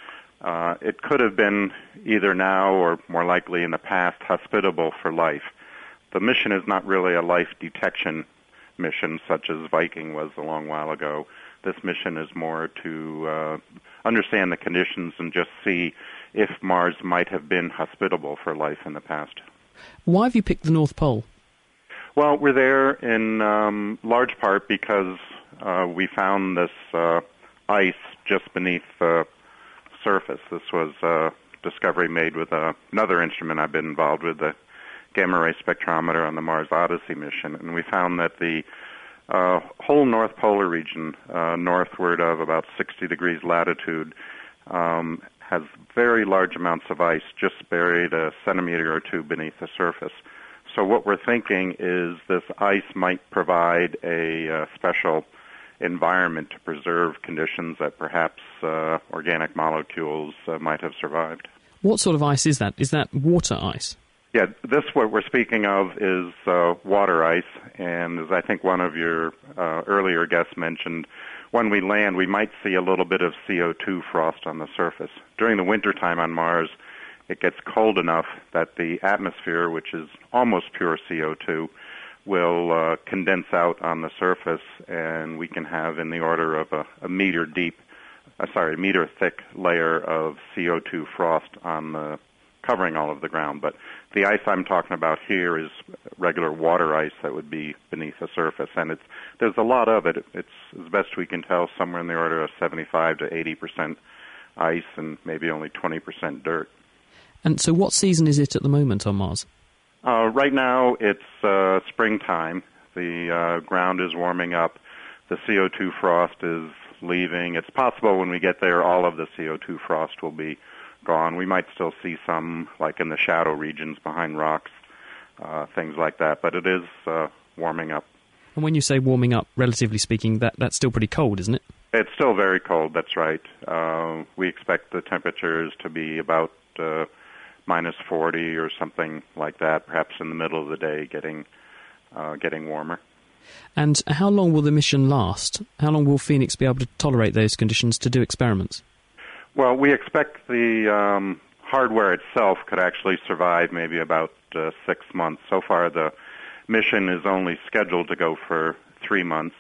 uh, it could have been either now or more likely in the past hospitable for life. The mission is not really a life detection mission such as Viking was a long while ago. This mission is more to uh, understand the conditions and just see if Mars might have been hospitable for life in the past. Why have you picked the North Pole? Well, we're there in um, large part because uh, we found this uh, ice just beneath the surface. This was a discovery made with uh, another instrument I've been involved with, the gamma-ray spectrometer on the Mars Odyssey mission, and we found that the uh, whole North Polar region, uh, northward of about sixty degrees latitude, um, has very large amounts of ice just buried a centimeter or two beneath the surface. So what we're thinking is this ice might provide a uh, special environment to preserve conditions that perhaps uh, organic molecules uh, might have survived. What sort of ice is that? Is that water ice? Yeah, this what we're speaking of is uh, water ice, and as I think one of your uh, earlier guests mentioned, when we land, we might see a little bit of C O two frost on the surface. During the wintertime on Mars, it gets cold enough that the atmosphere, which is almost pure C O two, will uh, condense out on the surface, and we can have in the order of a, a meter deep, uh, sorry, meter thick layer of C O two frost on the covering all of the ground. But the ice I'm talking about here is regular water ice that would be beneath the surface, and it's there's a lot of it. It's, as best we can tell, somewhere in the order of seventy-five to eighty percent ice and maybe only twenty percent dirt. And so what season is it at the moment on Mars? Uh, right now it's uh, springtime. The uh, ground is warming up. The C O two frost is leaving. It's possible when we get there all of the C O two frost will be gone. We might still see some, like in the shadow regions behind rocks, uh, things like that, but it is uh, warming up. And when you say warming up, relatively speaking, that that's still pretty cold, isn't it? It's still very cold, that's right. Uh, we expect the temperatures to be about uh, minus forty or something like that, perhaps in the middle of the day, getting uh, getting warmer. And how long will the mission last? How long will Phoenix be able to tolerate those conditions to do experiments? Well, we expect the um, hardware itself could actually survive maybe about uh, six months. So far, the mission is only scheduled to go for three months,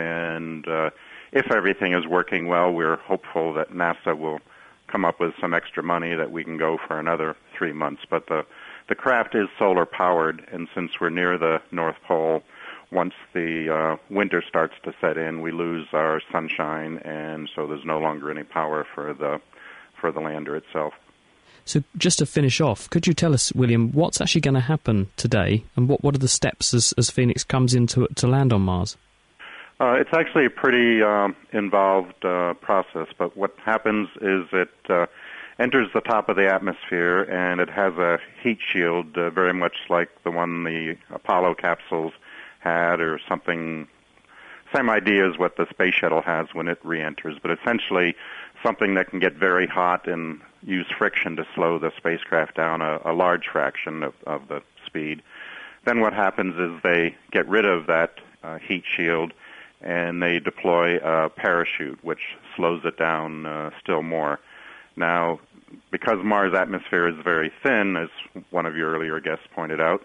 and uh, if everything is working well, we're hopeful that NASA will come up with some extra money that we can go for another three months. But the, the craft is solar-powered, and since we're near the North Pole, once the uh, winter starts to set in, we lose our sunshine, and so there's no longer any power for the for the lander itself. So just to finish off, could you tell us, William, what's actually going to happen today, and what, what are the steps as, as Phoenix comes in to, to land on Mars? Uh, it's actually a pretty um, involved uh, process, but what happens is it uh, enters the top of the atmosphere, and it has a heat shield uh, very much like the one the Apollo capsules had, or something, same idea as what the space shuttle has when it re-enters, but essentially something that can get very hot and use friction to slow the spacecraft down a, a large fraction of, of the speed. Then what happens is they get rid of that uh, heat shield and they deploy a parachute, which slows it down uh, still more. Now, because Mars' atmosphere is very thin, as one of your earlier guests pointed out,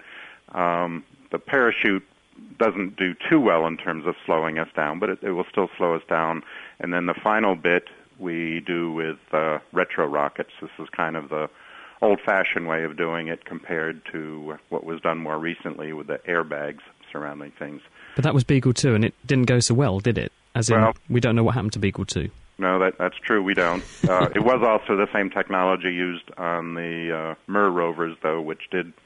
um, the parachute doesn't do too well in terms of slowing us down, but it, it will still slow us down. And then the final bit we do with uh, retro rockets. This is kind of the old-fashioned way of doing it compared to what was done more recently with the airbags surrounding things. But that was Beagle two, and it didn't go so well, did it? As in, well, we don't know what happened to Beagle two. No, that, that's true, we don't. Uh, it was also the same technology used on the uh, M E R rovers, though, which did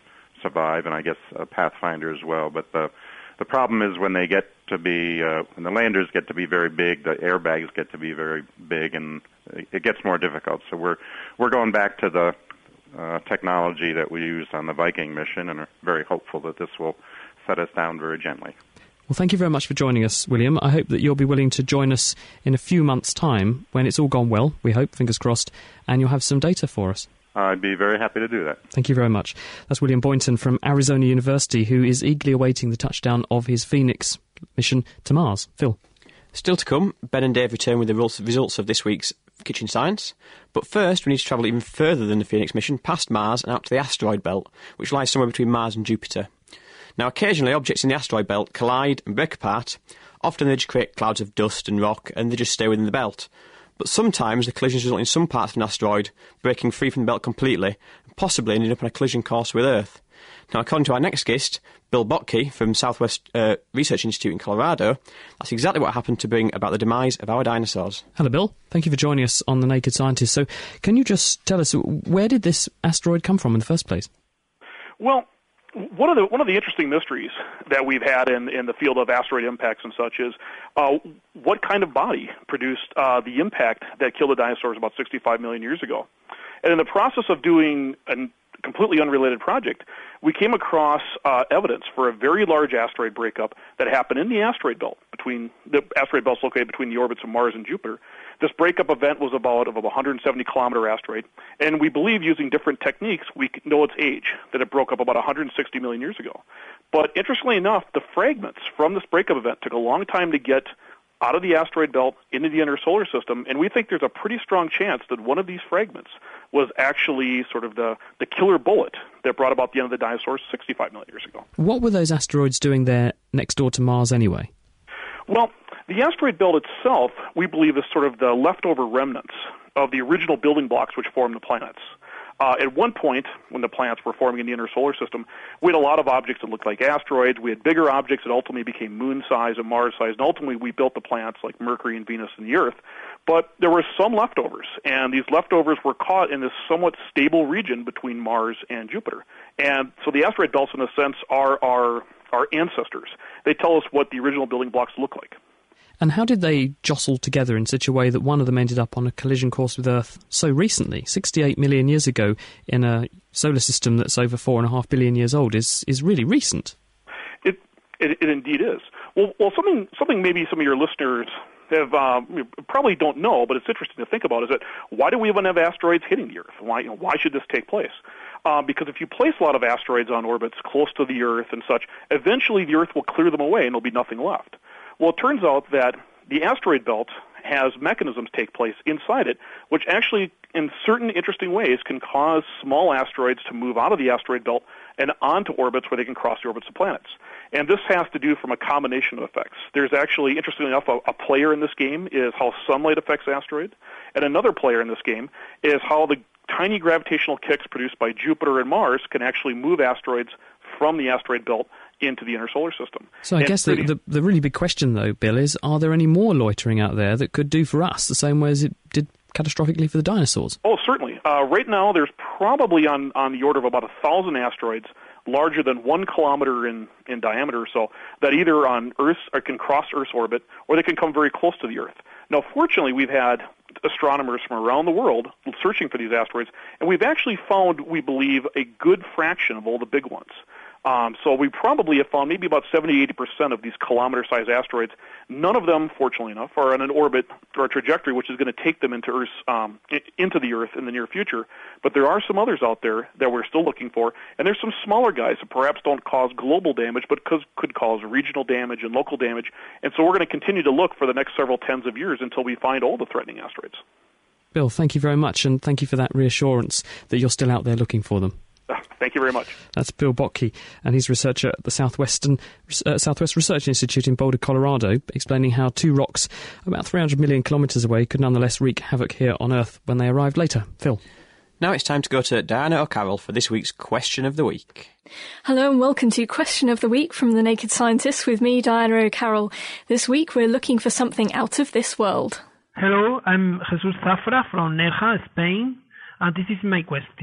survive, and I guess uh, Pathfinder as well. But the the problem is when they get to be uh, when the landers get to be very big, the airbags get to be very big, and it gets more difficult. So we're we're going back to the uh, technology that we used on the Viking mission, and are very hopeful that this will set us down very gently. Well, thank you very much for joining us, William. I hope that you'll be willing to join us in a few months' time when it's all gone well, we hope, fingers crossed, and you'll have some data for us. I'd be very happy to do that. Thank you very much. That's William Boynton from Arizona University, who is eagerly awaiting the touchdown of his Phoenix mission to Mars. Phil. Still to come, Ben and Dave return with the results of this week's Kitchen Science. But first, we need to travel even further than the Phoenix mission, past Mars and out to the asteroid belt, which lies somewhere between Mars and Jupiter. Now, occasionally, objects in the asteroid belt collide and break apart. Often they just create clouds of dust and rock, and they just stay within the belt. But sometimes the collisions result in some parts of an asteroid breaking free from the belt completely, and possibly ending up on a collision course with Earth. Now, according to our next guest, Bill Bottke from Southwest uh, Research Institute in Colorado, that's exactly what happened to bring about the demise of our dinosaurs. Hello, Bill. Thank you for joining us on The Naked Scientist. So, can you just tell us, where did this asteroid come from in the first place? Well, One of the one of the interesting mysteries that we've had in, in the field of asteroid impacts and such is uh, what kind of body produced uh, the impact that killed the dinosaurs about sixty-five million years ago. And in the process of doing a completely unrelated project, we came across uh, evidence for a very large asteroid breakup that happened in the asteroid belt between the asteroid belts located between the orbits of Mars and Jupiter. This breakup event was about of a one hundred seventy kilometer asteroid, and we believe using different techniques we know its age, that it broke up about one hundred sixty million years ago. But interestingly enough, the fragments from this breakup event took a long time to get out of the asteroid belt into the inner solar system, and we think there's a pretty strong chance that one of these fragments was actually sort of the, the killer bullet that brought about the end of the dinosaurs sixty-five million years ago. What were those asteroids doing there next door to Mars anyway? Well, the asteroid belt itself, we believe, is sort of the leftover remnants of the original building blocks which formed the planets. Uh, at one point, when the planets were forming in the inner solar system, we had a lot of objects that looked like asteroids. We had bigger objects that ultimately became moon-sized and Mars-sized, and ultimately we built the planets like Mercury and Venus and the Earth. But there were some leftovers, and these leftovers were caught in this somewhat stable region between Mars and Jupiter. And so the asteroid belts, in a sense, are our, our ancestors. They tell us what the original building blocks look like. And how did they jostle together in such a way that one of them ended up on a collision course with Earth so recently, sixty-eight million years ago, in a solar system that's over four and a half billion years old, is, is really recent? It, it it indeed is. Well, well, something something maybe some of your listeners have um, probably don't know, but it's interesting to think about, is that why do we even have asteroids hitting the Earth? Why you know, why should this take place? Uh, because if you place a lot of asteroids on orbits close to the Earth and such, eventually the Earth will clear them away and there'll be nothing left. Well, it turns out that the asteroid belt has mechanisms take place inside it, which actually, in certain interesting ways, can cause small asteroids to move out of the asteroid belt and onto orbits where they can cross the orbits of planets. And this has to do from a combination of effects. There's actually, interestingly enough, a, a player in this game is how sunlight affects asteroids, and another player in this game is how the tiny gravitational kicks produced by Jupiter and Mars can actually move asteroids from the asteroid belt into the inner solar system. So I and guess the, the, the really big question, though, Bill, is are there any more loitering out there that could do for us the same way as it did catastrophically for the dinosaurs? Oh, certainly. Uh, right now, there's probably on, on the order of about a thousand asteroids larger than one kilometer in, in diameter or so that either on Earth or can cross Earth's orbit or they can come very close to the Earth. Now, fortunately, we've had astronomers from around the world searching for these asteroids, and we've actually found, we believe, a good fraction of all the big ones. Um, so we probably have found maybe about seventy to eighty percent of these kilometer-sized asteroids. None of them, fortunately enough, are on an orbit or a trajectory which is going to take them into Earth's, um, into the Earth in the near future. But there are some others out there that we're still looking for, and there's some smaller guys that perhaps don't cause global damage, but could, could cause regional damage and local damage. And so we're going to continue to look for the next several tens of years until we find all the threatening asteroids. Bill, thank you very much, and thank you for that reassurance that you're still out there looking for them. Thank you very much. That's Bill Bottke, and he's a researcher at the Southwestern uh, Southwest Research Institute in Boulder, Colorado, explaining how two rocks about three hundred million kilometres away could nonetheless wreak havoc here on Earth when they arrived later. Phil. Now it's time to go to Diana O'Carroll for this week's Question of the Week. Hello and welcome to Question of the Week from The Naked Scientist with me, Diana O'Carroll. This week we're looking for something out of this world. Hello, I'm Jesus Zafra from Nerja, Spain, and this is my question.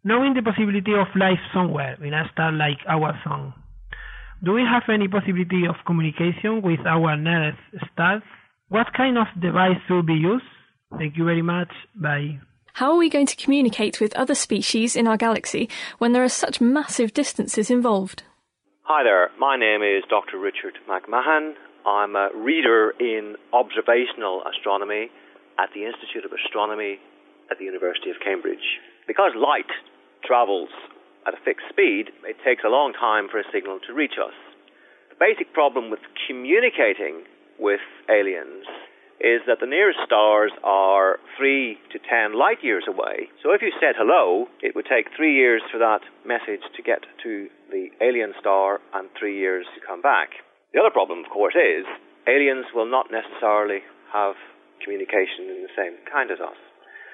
Knowing the possibility of life somewhere in a star like our Sun, do we have any possibility of communication with our nearest stars? What kind of device should be used? Thank you very much. Bye. How are we going to communicate with other species in our galaxy when there are such massive distances involved? Hi there, my name is Doctor Richard McMahon. I'm a reader in observational astronomy at the Institute of Astronomy at the University of Cambridge. Because light travels at a fixed speed, it takes a long time for a signal to reach us. The basic problem with communicating with aliens is that the nearest stars are three to ten light years away. So if you said hello, it would take three years for that message to get to the alien star and three years to come back. The other problem, of course, is aliens will not necessarily have communication in the same kind as us.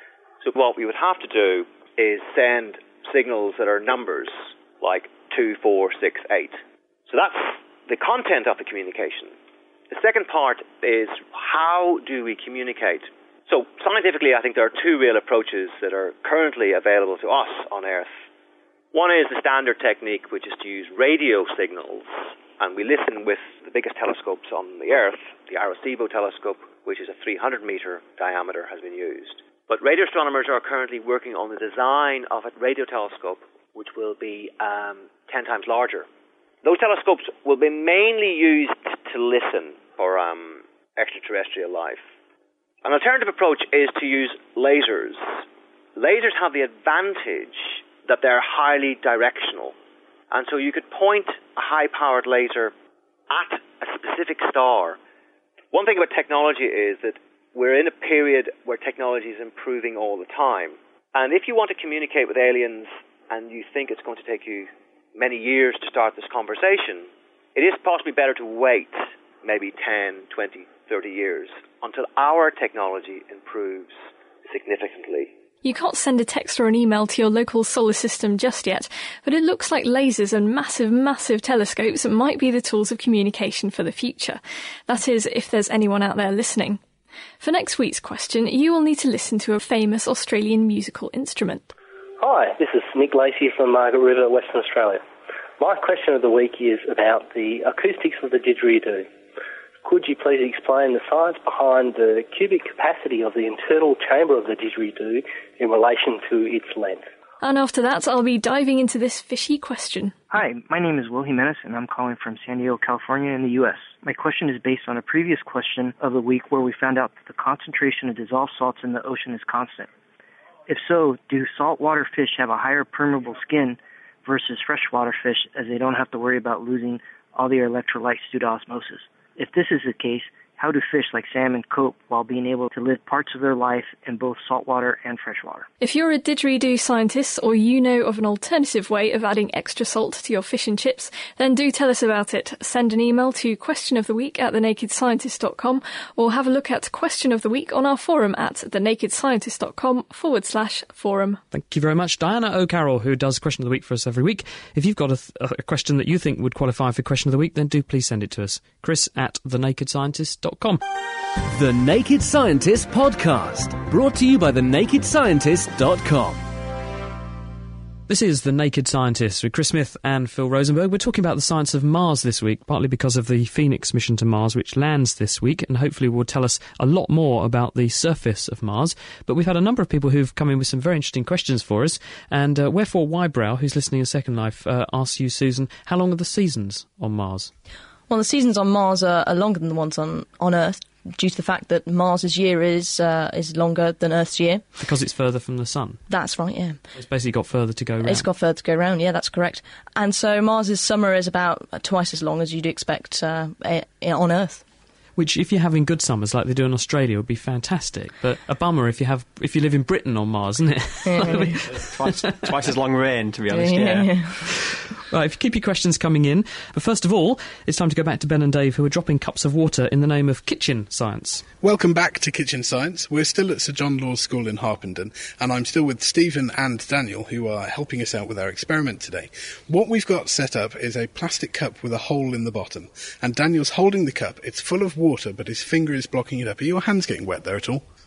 So what we would have to do is send signals that are numbers, like two, four, six, eight. So that's the content of the communication. The second part is how do we communicate? So scientifically, I think there are two real approaches that are currently available to us on Earth. One is the standard technique, which is to use radio signals, and we listen with the biggest telescopes on the Earth. The Arecibo telescope, which is a three hundred meter diameter, has been used. But radio astronomers are currently working on the design of a radio telescope, which will be um, ten times larger. Those telescopes will be mainly used to listen for um, extraterrestrial life. An alternative approach is to use lasers. Lasers have the advantage that they're highly directional. And so you could point a high-powered laser at a specific star. One thing about technology is that we're in a period where technology is improving all the time. And if you want to communicate with aliens and you think it's going to take you many years to start this conversation, it is possibly better to wait maybe ten, twenty, thirty years until our technology improves significantly. You can't send a text or an email to your local solar system just yet, but it looks like lasers and massive, massive telescopes might be the tools of communication for the future. That is, if there's anyone out there listening. For next week's question, you will need to listen to a famous Australian musical instrument. Hi, this is Nick Lacey from Margaret River, Western Australia. My question of the week is about the acoustics of the didgeridoo. Could you please explain the science behind the cubic capacity of the internal chamber of the didgeridoo in relation to its length? And after that, I'll be diving into this fishy question. Hi, my name is Will Jimenez, and I'm calling from San Diego, California in the U S. My question is based on a previous question of the week where we found out that the concentration of dissolved salts in the ocean is constant. If so, do saltwater fish have a higher permeable skin versus freshwater fish, as they don't have to worry about losing all their electrolytes due to osmosis? If this is the case, how do fish like salmon cope while being able to live parts of their life in both saltwater and freshwater? If you're a didgeridoo scientist or you know of an alternative way of adding extra salt to your fish and chips, then do tell us about it. Send an email to questionoftheweek at thenakedscientist.com or have a look at Question of the Week on our forum at thenakedscientist.com forward slash forum. Thank you very much, Diana O'Carroll, who does Question of the Week for us every week. If you've got a, th- a question that you think would qualify for Question of the Week, then do please send it to us. Chris at thenakedscientist dot com. The Naked Scientist Podcast, brought to you by the naked scientist dot com. This is The Naked Scientist with Chris Smith and Phil Rosenberg. We're talking about the science of Mars this week, partly because of the Phoenix mission to Mars, which lands this week, and hopefully will tell us a lot more about the surface of Mars. But we've had a number of people who've come in with some very interesting questions for us, and uh, Wherefore Wybrow, who's listening in Second Life, uh, asks you, Susan, how long are the seasons on Mars? Well, the seasons on Mars are, are longer than the ones on, on Earth, due to the fact that Mars's year is uh, is longer than Earth's year. Because it's further from the sun? That's right, yeah. It's basically got further to go round. It's got further to go round, yeah, that's correct. And so Mars's summer is about twice as long as you'd expect uh, on Earth. Which, if you're having good summers like they do in Australia, would be fantastic. But a bummer if you have if you live in Britain on Mars, isn't it? Yeah. twice, twice as long rain, to be honest, yeah. yeah. Right, if you keep your questions coming in. But first of all, it's time to go back to Ben and Dave, who are dropping cups of water in the name of kitchen science. Welcome back to Kitchen Science. We're still at Sir John Law's School in Harpenden, and I'm still with Stephen and Daniel, who are helping us out with our experiment today. What we've got set up is a plastic cup with a hole in the bottom, and Daniel's holding the cup. It's full of water, but his finger is blocking it up. Are your hands getting wet there at all?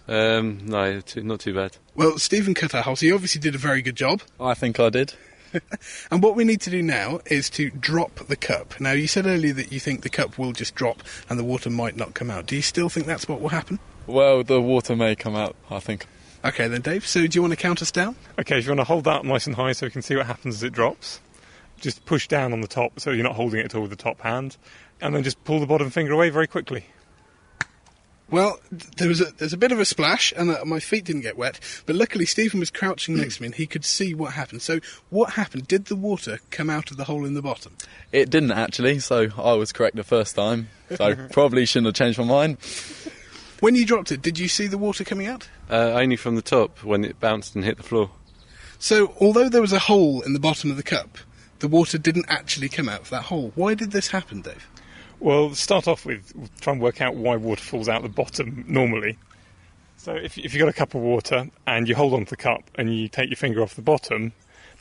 Um, no, too, not too bad. Well, Stephen Cutterhouse, he obviously did a very good job. I think I did. And what we need to do now is to drop the cup. Now, you said earlier that you think the cup will just drop and the water might not come out. Do you still think that's what will happen? Well, the water may come out, I think. OK then, Dave, so do you want to count us down? OK, if you want to hold that nice and high so we can see what happens as it drops, just push down on the top so you're not holding it at all with the top hand, and then just pull the bottom finger away very quickly. Well, there was a, there's a bit of a splash, and uh, my feet didn't get wet, but luckily Stephen was crouching next to me and he could see what happened. So what happened? Did the water come out of the hole in the bottom? It didn't, actually, so I was correct the first time, so probably shouldn't have changed my mind. When you dropped it, did you see the water coming out? Uh, only from the top, when it bounced and hit the floor. So, although there was a hole in the bottom of the cup, the water didn't actually come out of that hole. Why did this happen, Dave? Well, to start off with, we'll try and work out why water falls out the bottom normally. So if, if you've got a cup of water and you hold on to the cup and you take your finger off the bottom...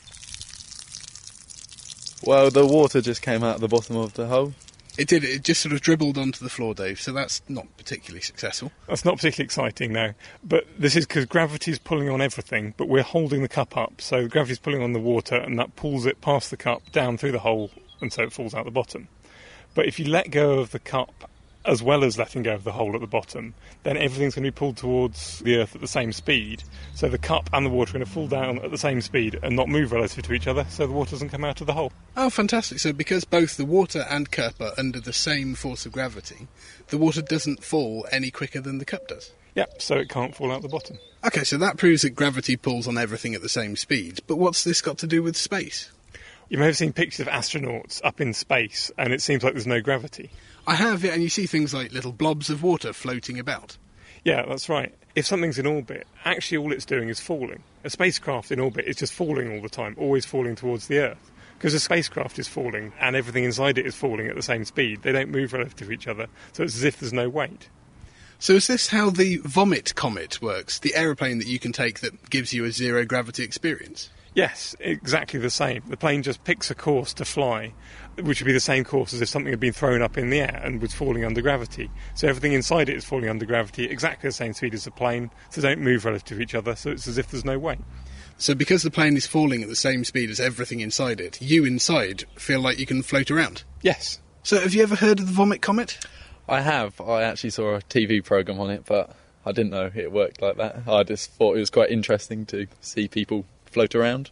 Well, the water just came out the bottom of the hole. It did, it just sort of dribbled onto the floor, Dave, so that's not particularly successful. That's not particularly exciting, no. But this is because gravity's pulling on everything, but we're holding the cup up, so gravity's pulling on the water and that pulls it past the cup, down through the hole, and so it falls out the bottom. But if you let go of the cup as well as letting go of the hole at the bottom, then everything's going to be pulled towards the earth at the same speed. So the cup and the water are going to fall down at the same speed and not move relative to each other, so the water doesn't come out of the hole. Oh, fantastic. So because both the water and cup are under the same force of gravity, the water doesn't fall any quicker than the cup does? Yep, so it can't fall out the bottom. OK, so that proves that gravity pulls on everything at the same speed. But what's this got to do with space? You may have seen pictures of astronauts up in space, and it seems like there's no gravity. I have, yeah, and you see things like little blobs of water floating about. Yeah, that's right. If something's in orbit, actually all it's doing is falling. A spacecraft in orbit is just falling all the time, always falling towards the Earth. Because a spacecraft is falling, and everything inside it is falling at the same speed. They don't move relative to each other, so it's as if there's no weight. So is this how the Vomit Comet works, the aeroplane that you can take that gives you a zero-gravity experience? Yes, exactly the same. The plane just picks a course to fly, which would be the same course as if something had been thrown up in the air and was falling under gravity. So everything inside it is falling under gravity, exactly the same speed as the plane, so they don't move relative to each other, so it's as if there's no weight. So because the plane is falling at the same speed as everything inside it, you inside feel like you can float around? Yes. So have you ever heard of the Vomit Comet? I have. I actually saw a T V programme on it, but I didn't know it worked like that. I just thought it was quite interesting to see people float around.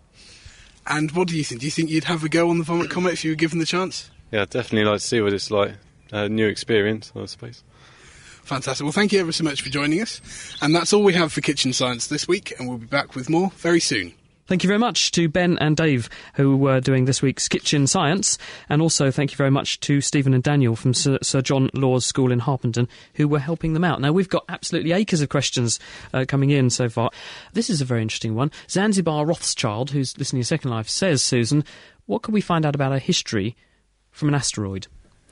And what do you think? Do you think you'd have a go on the Vomit Comet if you were given the chance? Yeah, I'd definitely like to see what it's like. A new experience, I suppose. Fantastic. Well, thank you ever so much for joining us. And that's all we have for Kitchen Science this week, and we'll be back with more very soon. Thank you very much to Ben and Dave, who were doing this week's Kitchen Science, and also thank you very much to Stephen and Daniel from Sir, Sir John Law's School in Harpenden, who were helping them out. Now, we've got absolutely acres of questions uh, coming in so far. This is a very interesting one. Zanzibar Rothschild, who's listening to Second Life, says, Susan, what can we find out about our history from an asteroid?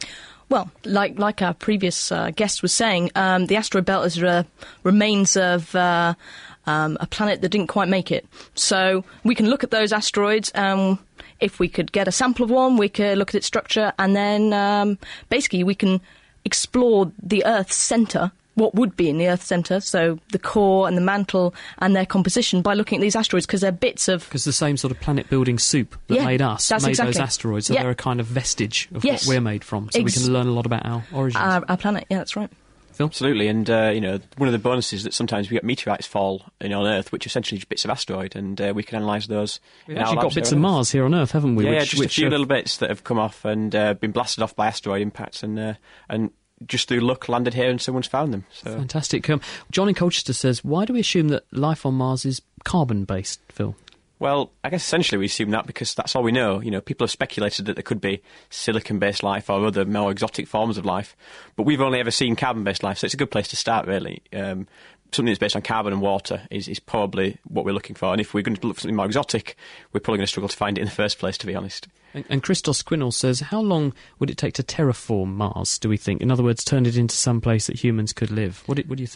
Well, like like our previous uh, guest was saying, um, the asteroid belt is uh, remains of uh, um, a planet that didn't quite make it. So we can look at those asteroids. Um, if we could get a sample of one, we could look at its structure, and then um, basically we can explore the Earth's centre, what would be in the Earth's centre, so the core and the mantle and their composition, by looking at these asteroids, because they're bits of... Because the same sort of planet-building soup that yeah, made us made exactly. those asteroids, so yeah. they're a kind of vestige of yes. what we're made from, so Ex- we can learn a lot about our origins. Our, our planet, yeah, that's right. Phil? Absolutely, and uh, you know, one of the bonuses that sometimes we get meteorites fall you know, on Earth, which are essentially just bits of asteroid, and uh, we can analyse those. We've actually got bits of Mars here on Earth, haven't we? Yeah, which, yeah just which a few uh, little bits that have come off and uh, been blasted off by asteroid impacts, and uh, and just through luck landed here and someone's found them. So. Fantastic. Um, John in Colchester says, why do we assume that life on Mars is carbon-based, Phil? Well, I guess essentially we assume that because that's all we know. You know, people have speculated that there could be silicon-based life or other more exotic forms of life, but we've only ever seen carbon-based life, so it's a good place to start, really. Um, something that's based on carbon and water is, is probably what we're looking for, and if we're going to look for something more exotic, we're probably going to struggle to find it in the first place, to be honest. And, and Christos Quinnell says, how long would it take to terraform Mars, do we think? In other words, turn it into some place that humans could live. What do, what do you think?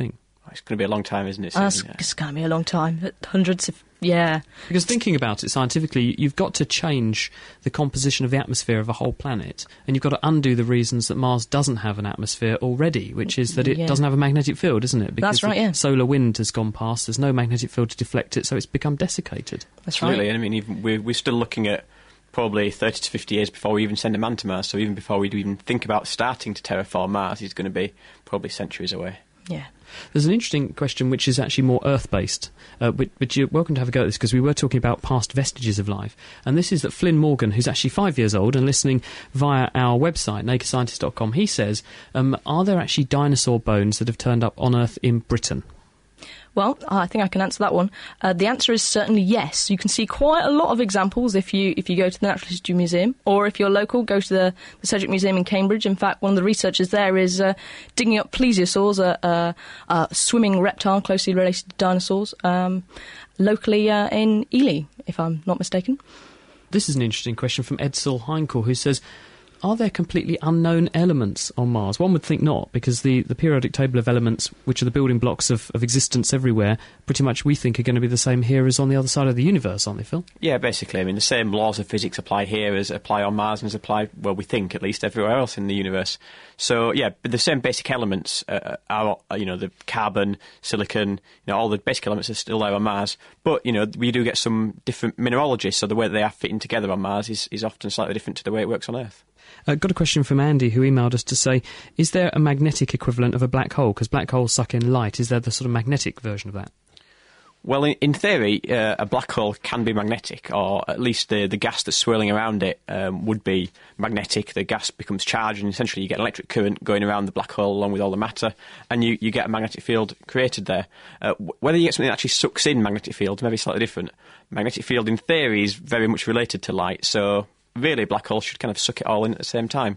It's going to be a long time, isn't it? Uh, it's it's going to be a long time. But hundreds of yeah. Because thinking about it scientifically, you've got to change the composition of the atmosphere of a whole planet, and you've got to undo the reasons that Mars doesn't have an atmosphere already, which is that it Yeah. doesn't have a magnetic field, isn't it? Because That's right, the yeah. solar wind has gone past. There's no magnetic field to deflect it, so it's become desiccated. That's Absolutely. And I mean, even we're, we're still looking at probably thirty to fifty years before we even send a man to Mars. So even before we even think about starting to terraform Mars, it's going to be probably centuries away. Yeah. There's an interesting question which is actually more Earth-based, uh, but, but you're welcome to have a go at this because we were talking about past vestiges of life. And this is that Flynn Morgan, who's actually five years old and listening via our website, naked scientist dot com, he says, um, are there actually dinosaur bones that have turned up on Earth in Britain? Well, I think I can answer that one. Uh, the answer is certainly yes. You can see quite a lot of examples if you if you go to the Natural History Museum, or if you're local, go to the, the Sedgwick Museum in Cambridge. In fact, one of the researchers there is uh, digging up plesiosaurs, a, a, a swimming reptile closely related to dinosaurs, um, locally uh, in Ely, if I'm not mistaken. This is an interesting question from Edsel Heinkel, who says, are there completely unknown elements on Mars? One would think not, because the, the periodic table of elements, which are the building blocks of, of existence everywhere, pretty much we think are going to be the same here as on the other side of the universe, aren't they, Phil? Yeah, basically. I mean, the same laws of physics apply here as apply on Mars and as apply, well, we think, at least, everywhere else in the universe. So, yeah, but the same basic elements uh, are, you know, the carbon, silicon, you know, all the basic elements are still there on Mars. But, you know, we do get some different mineralogy, so the way that they are fitting together on Mars is, is often slightly different to the way it works on Earth. Uh, got a question from Andy, who emailed us to say, is there a magnetic equivalent of a black hole? Because black holes suck in light. Is there the sort of magnetic version of that? Well, in, in theory, uh, a black hole can be magnetic, or at least the, the gas that's swirling around it um, would be magnetic. The gas becomes charged, and essentially you get an electric current going around the black hole along with all the matter, and you, you get a magnetic field created there. Uh, whether you get something that actually sucks in magnetic fields may be slightly different. Magnetic field, in theory, is very much related to light, so really, black holes should kind of suck it all in at the same time.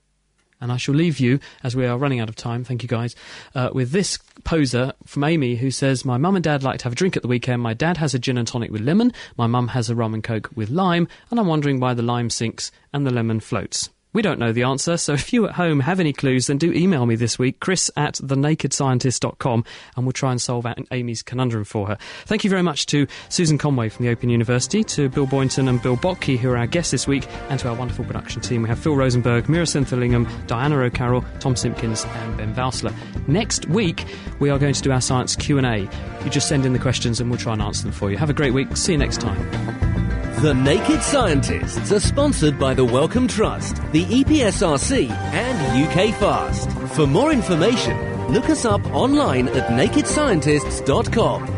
And I shall leave you, as we are running out of time, thank you guys, uh, with this poser from Amy, who says, my mum and dad like to have a drink at the weekend. My dad has a gin and tonic with lemon, my mum has a rum and coke with lime, and I'm wondering why the lime sinks and the lemon floats. We don't know the answer, so if you at home have any clues, then do email me this week, chris at the naked scientist dot com, and we'll try and solve out Amy's conundrum for her. Thank you very much to Susan Conway from the Open University, to Bill Boynton and Bill Botke, who are our guests this week, and to our wonderful production team. We have Phil Rosenberg, Mira Sinthalingham, Diana O'Carroll, Tom Simpkins and Ben Valsler. Next week, we are going to do our science Q and A. You just send in the questions and we'll try and answer them for you. Have a great week. See you next time. The Naked Scientists are sponsored by the Wellcome Trust, the E P S R C and U K Fast. For more information, look us up online at naked scientists dot com.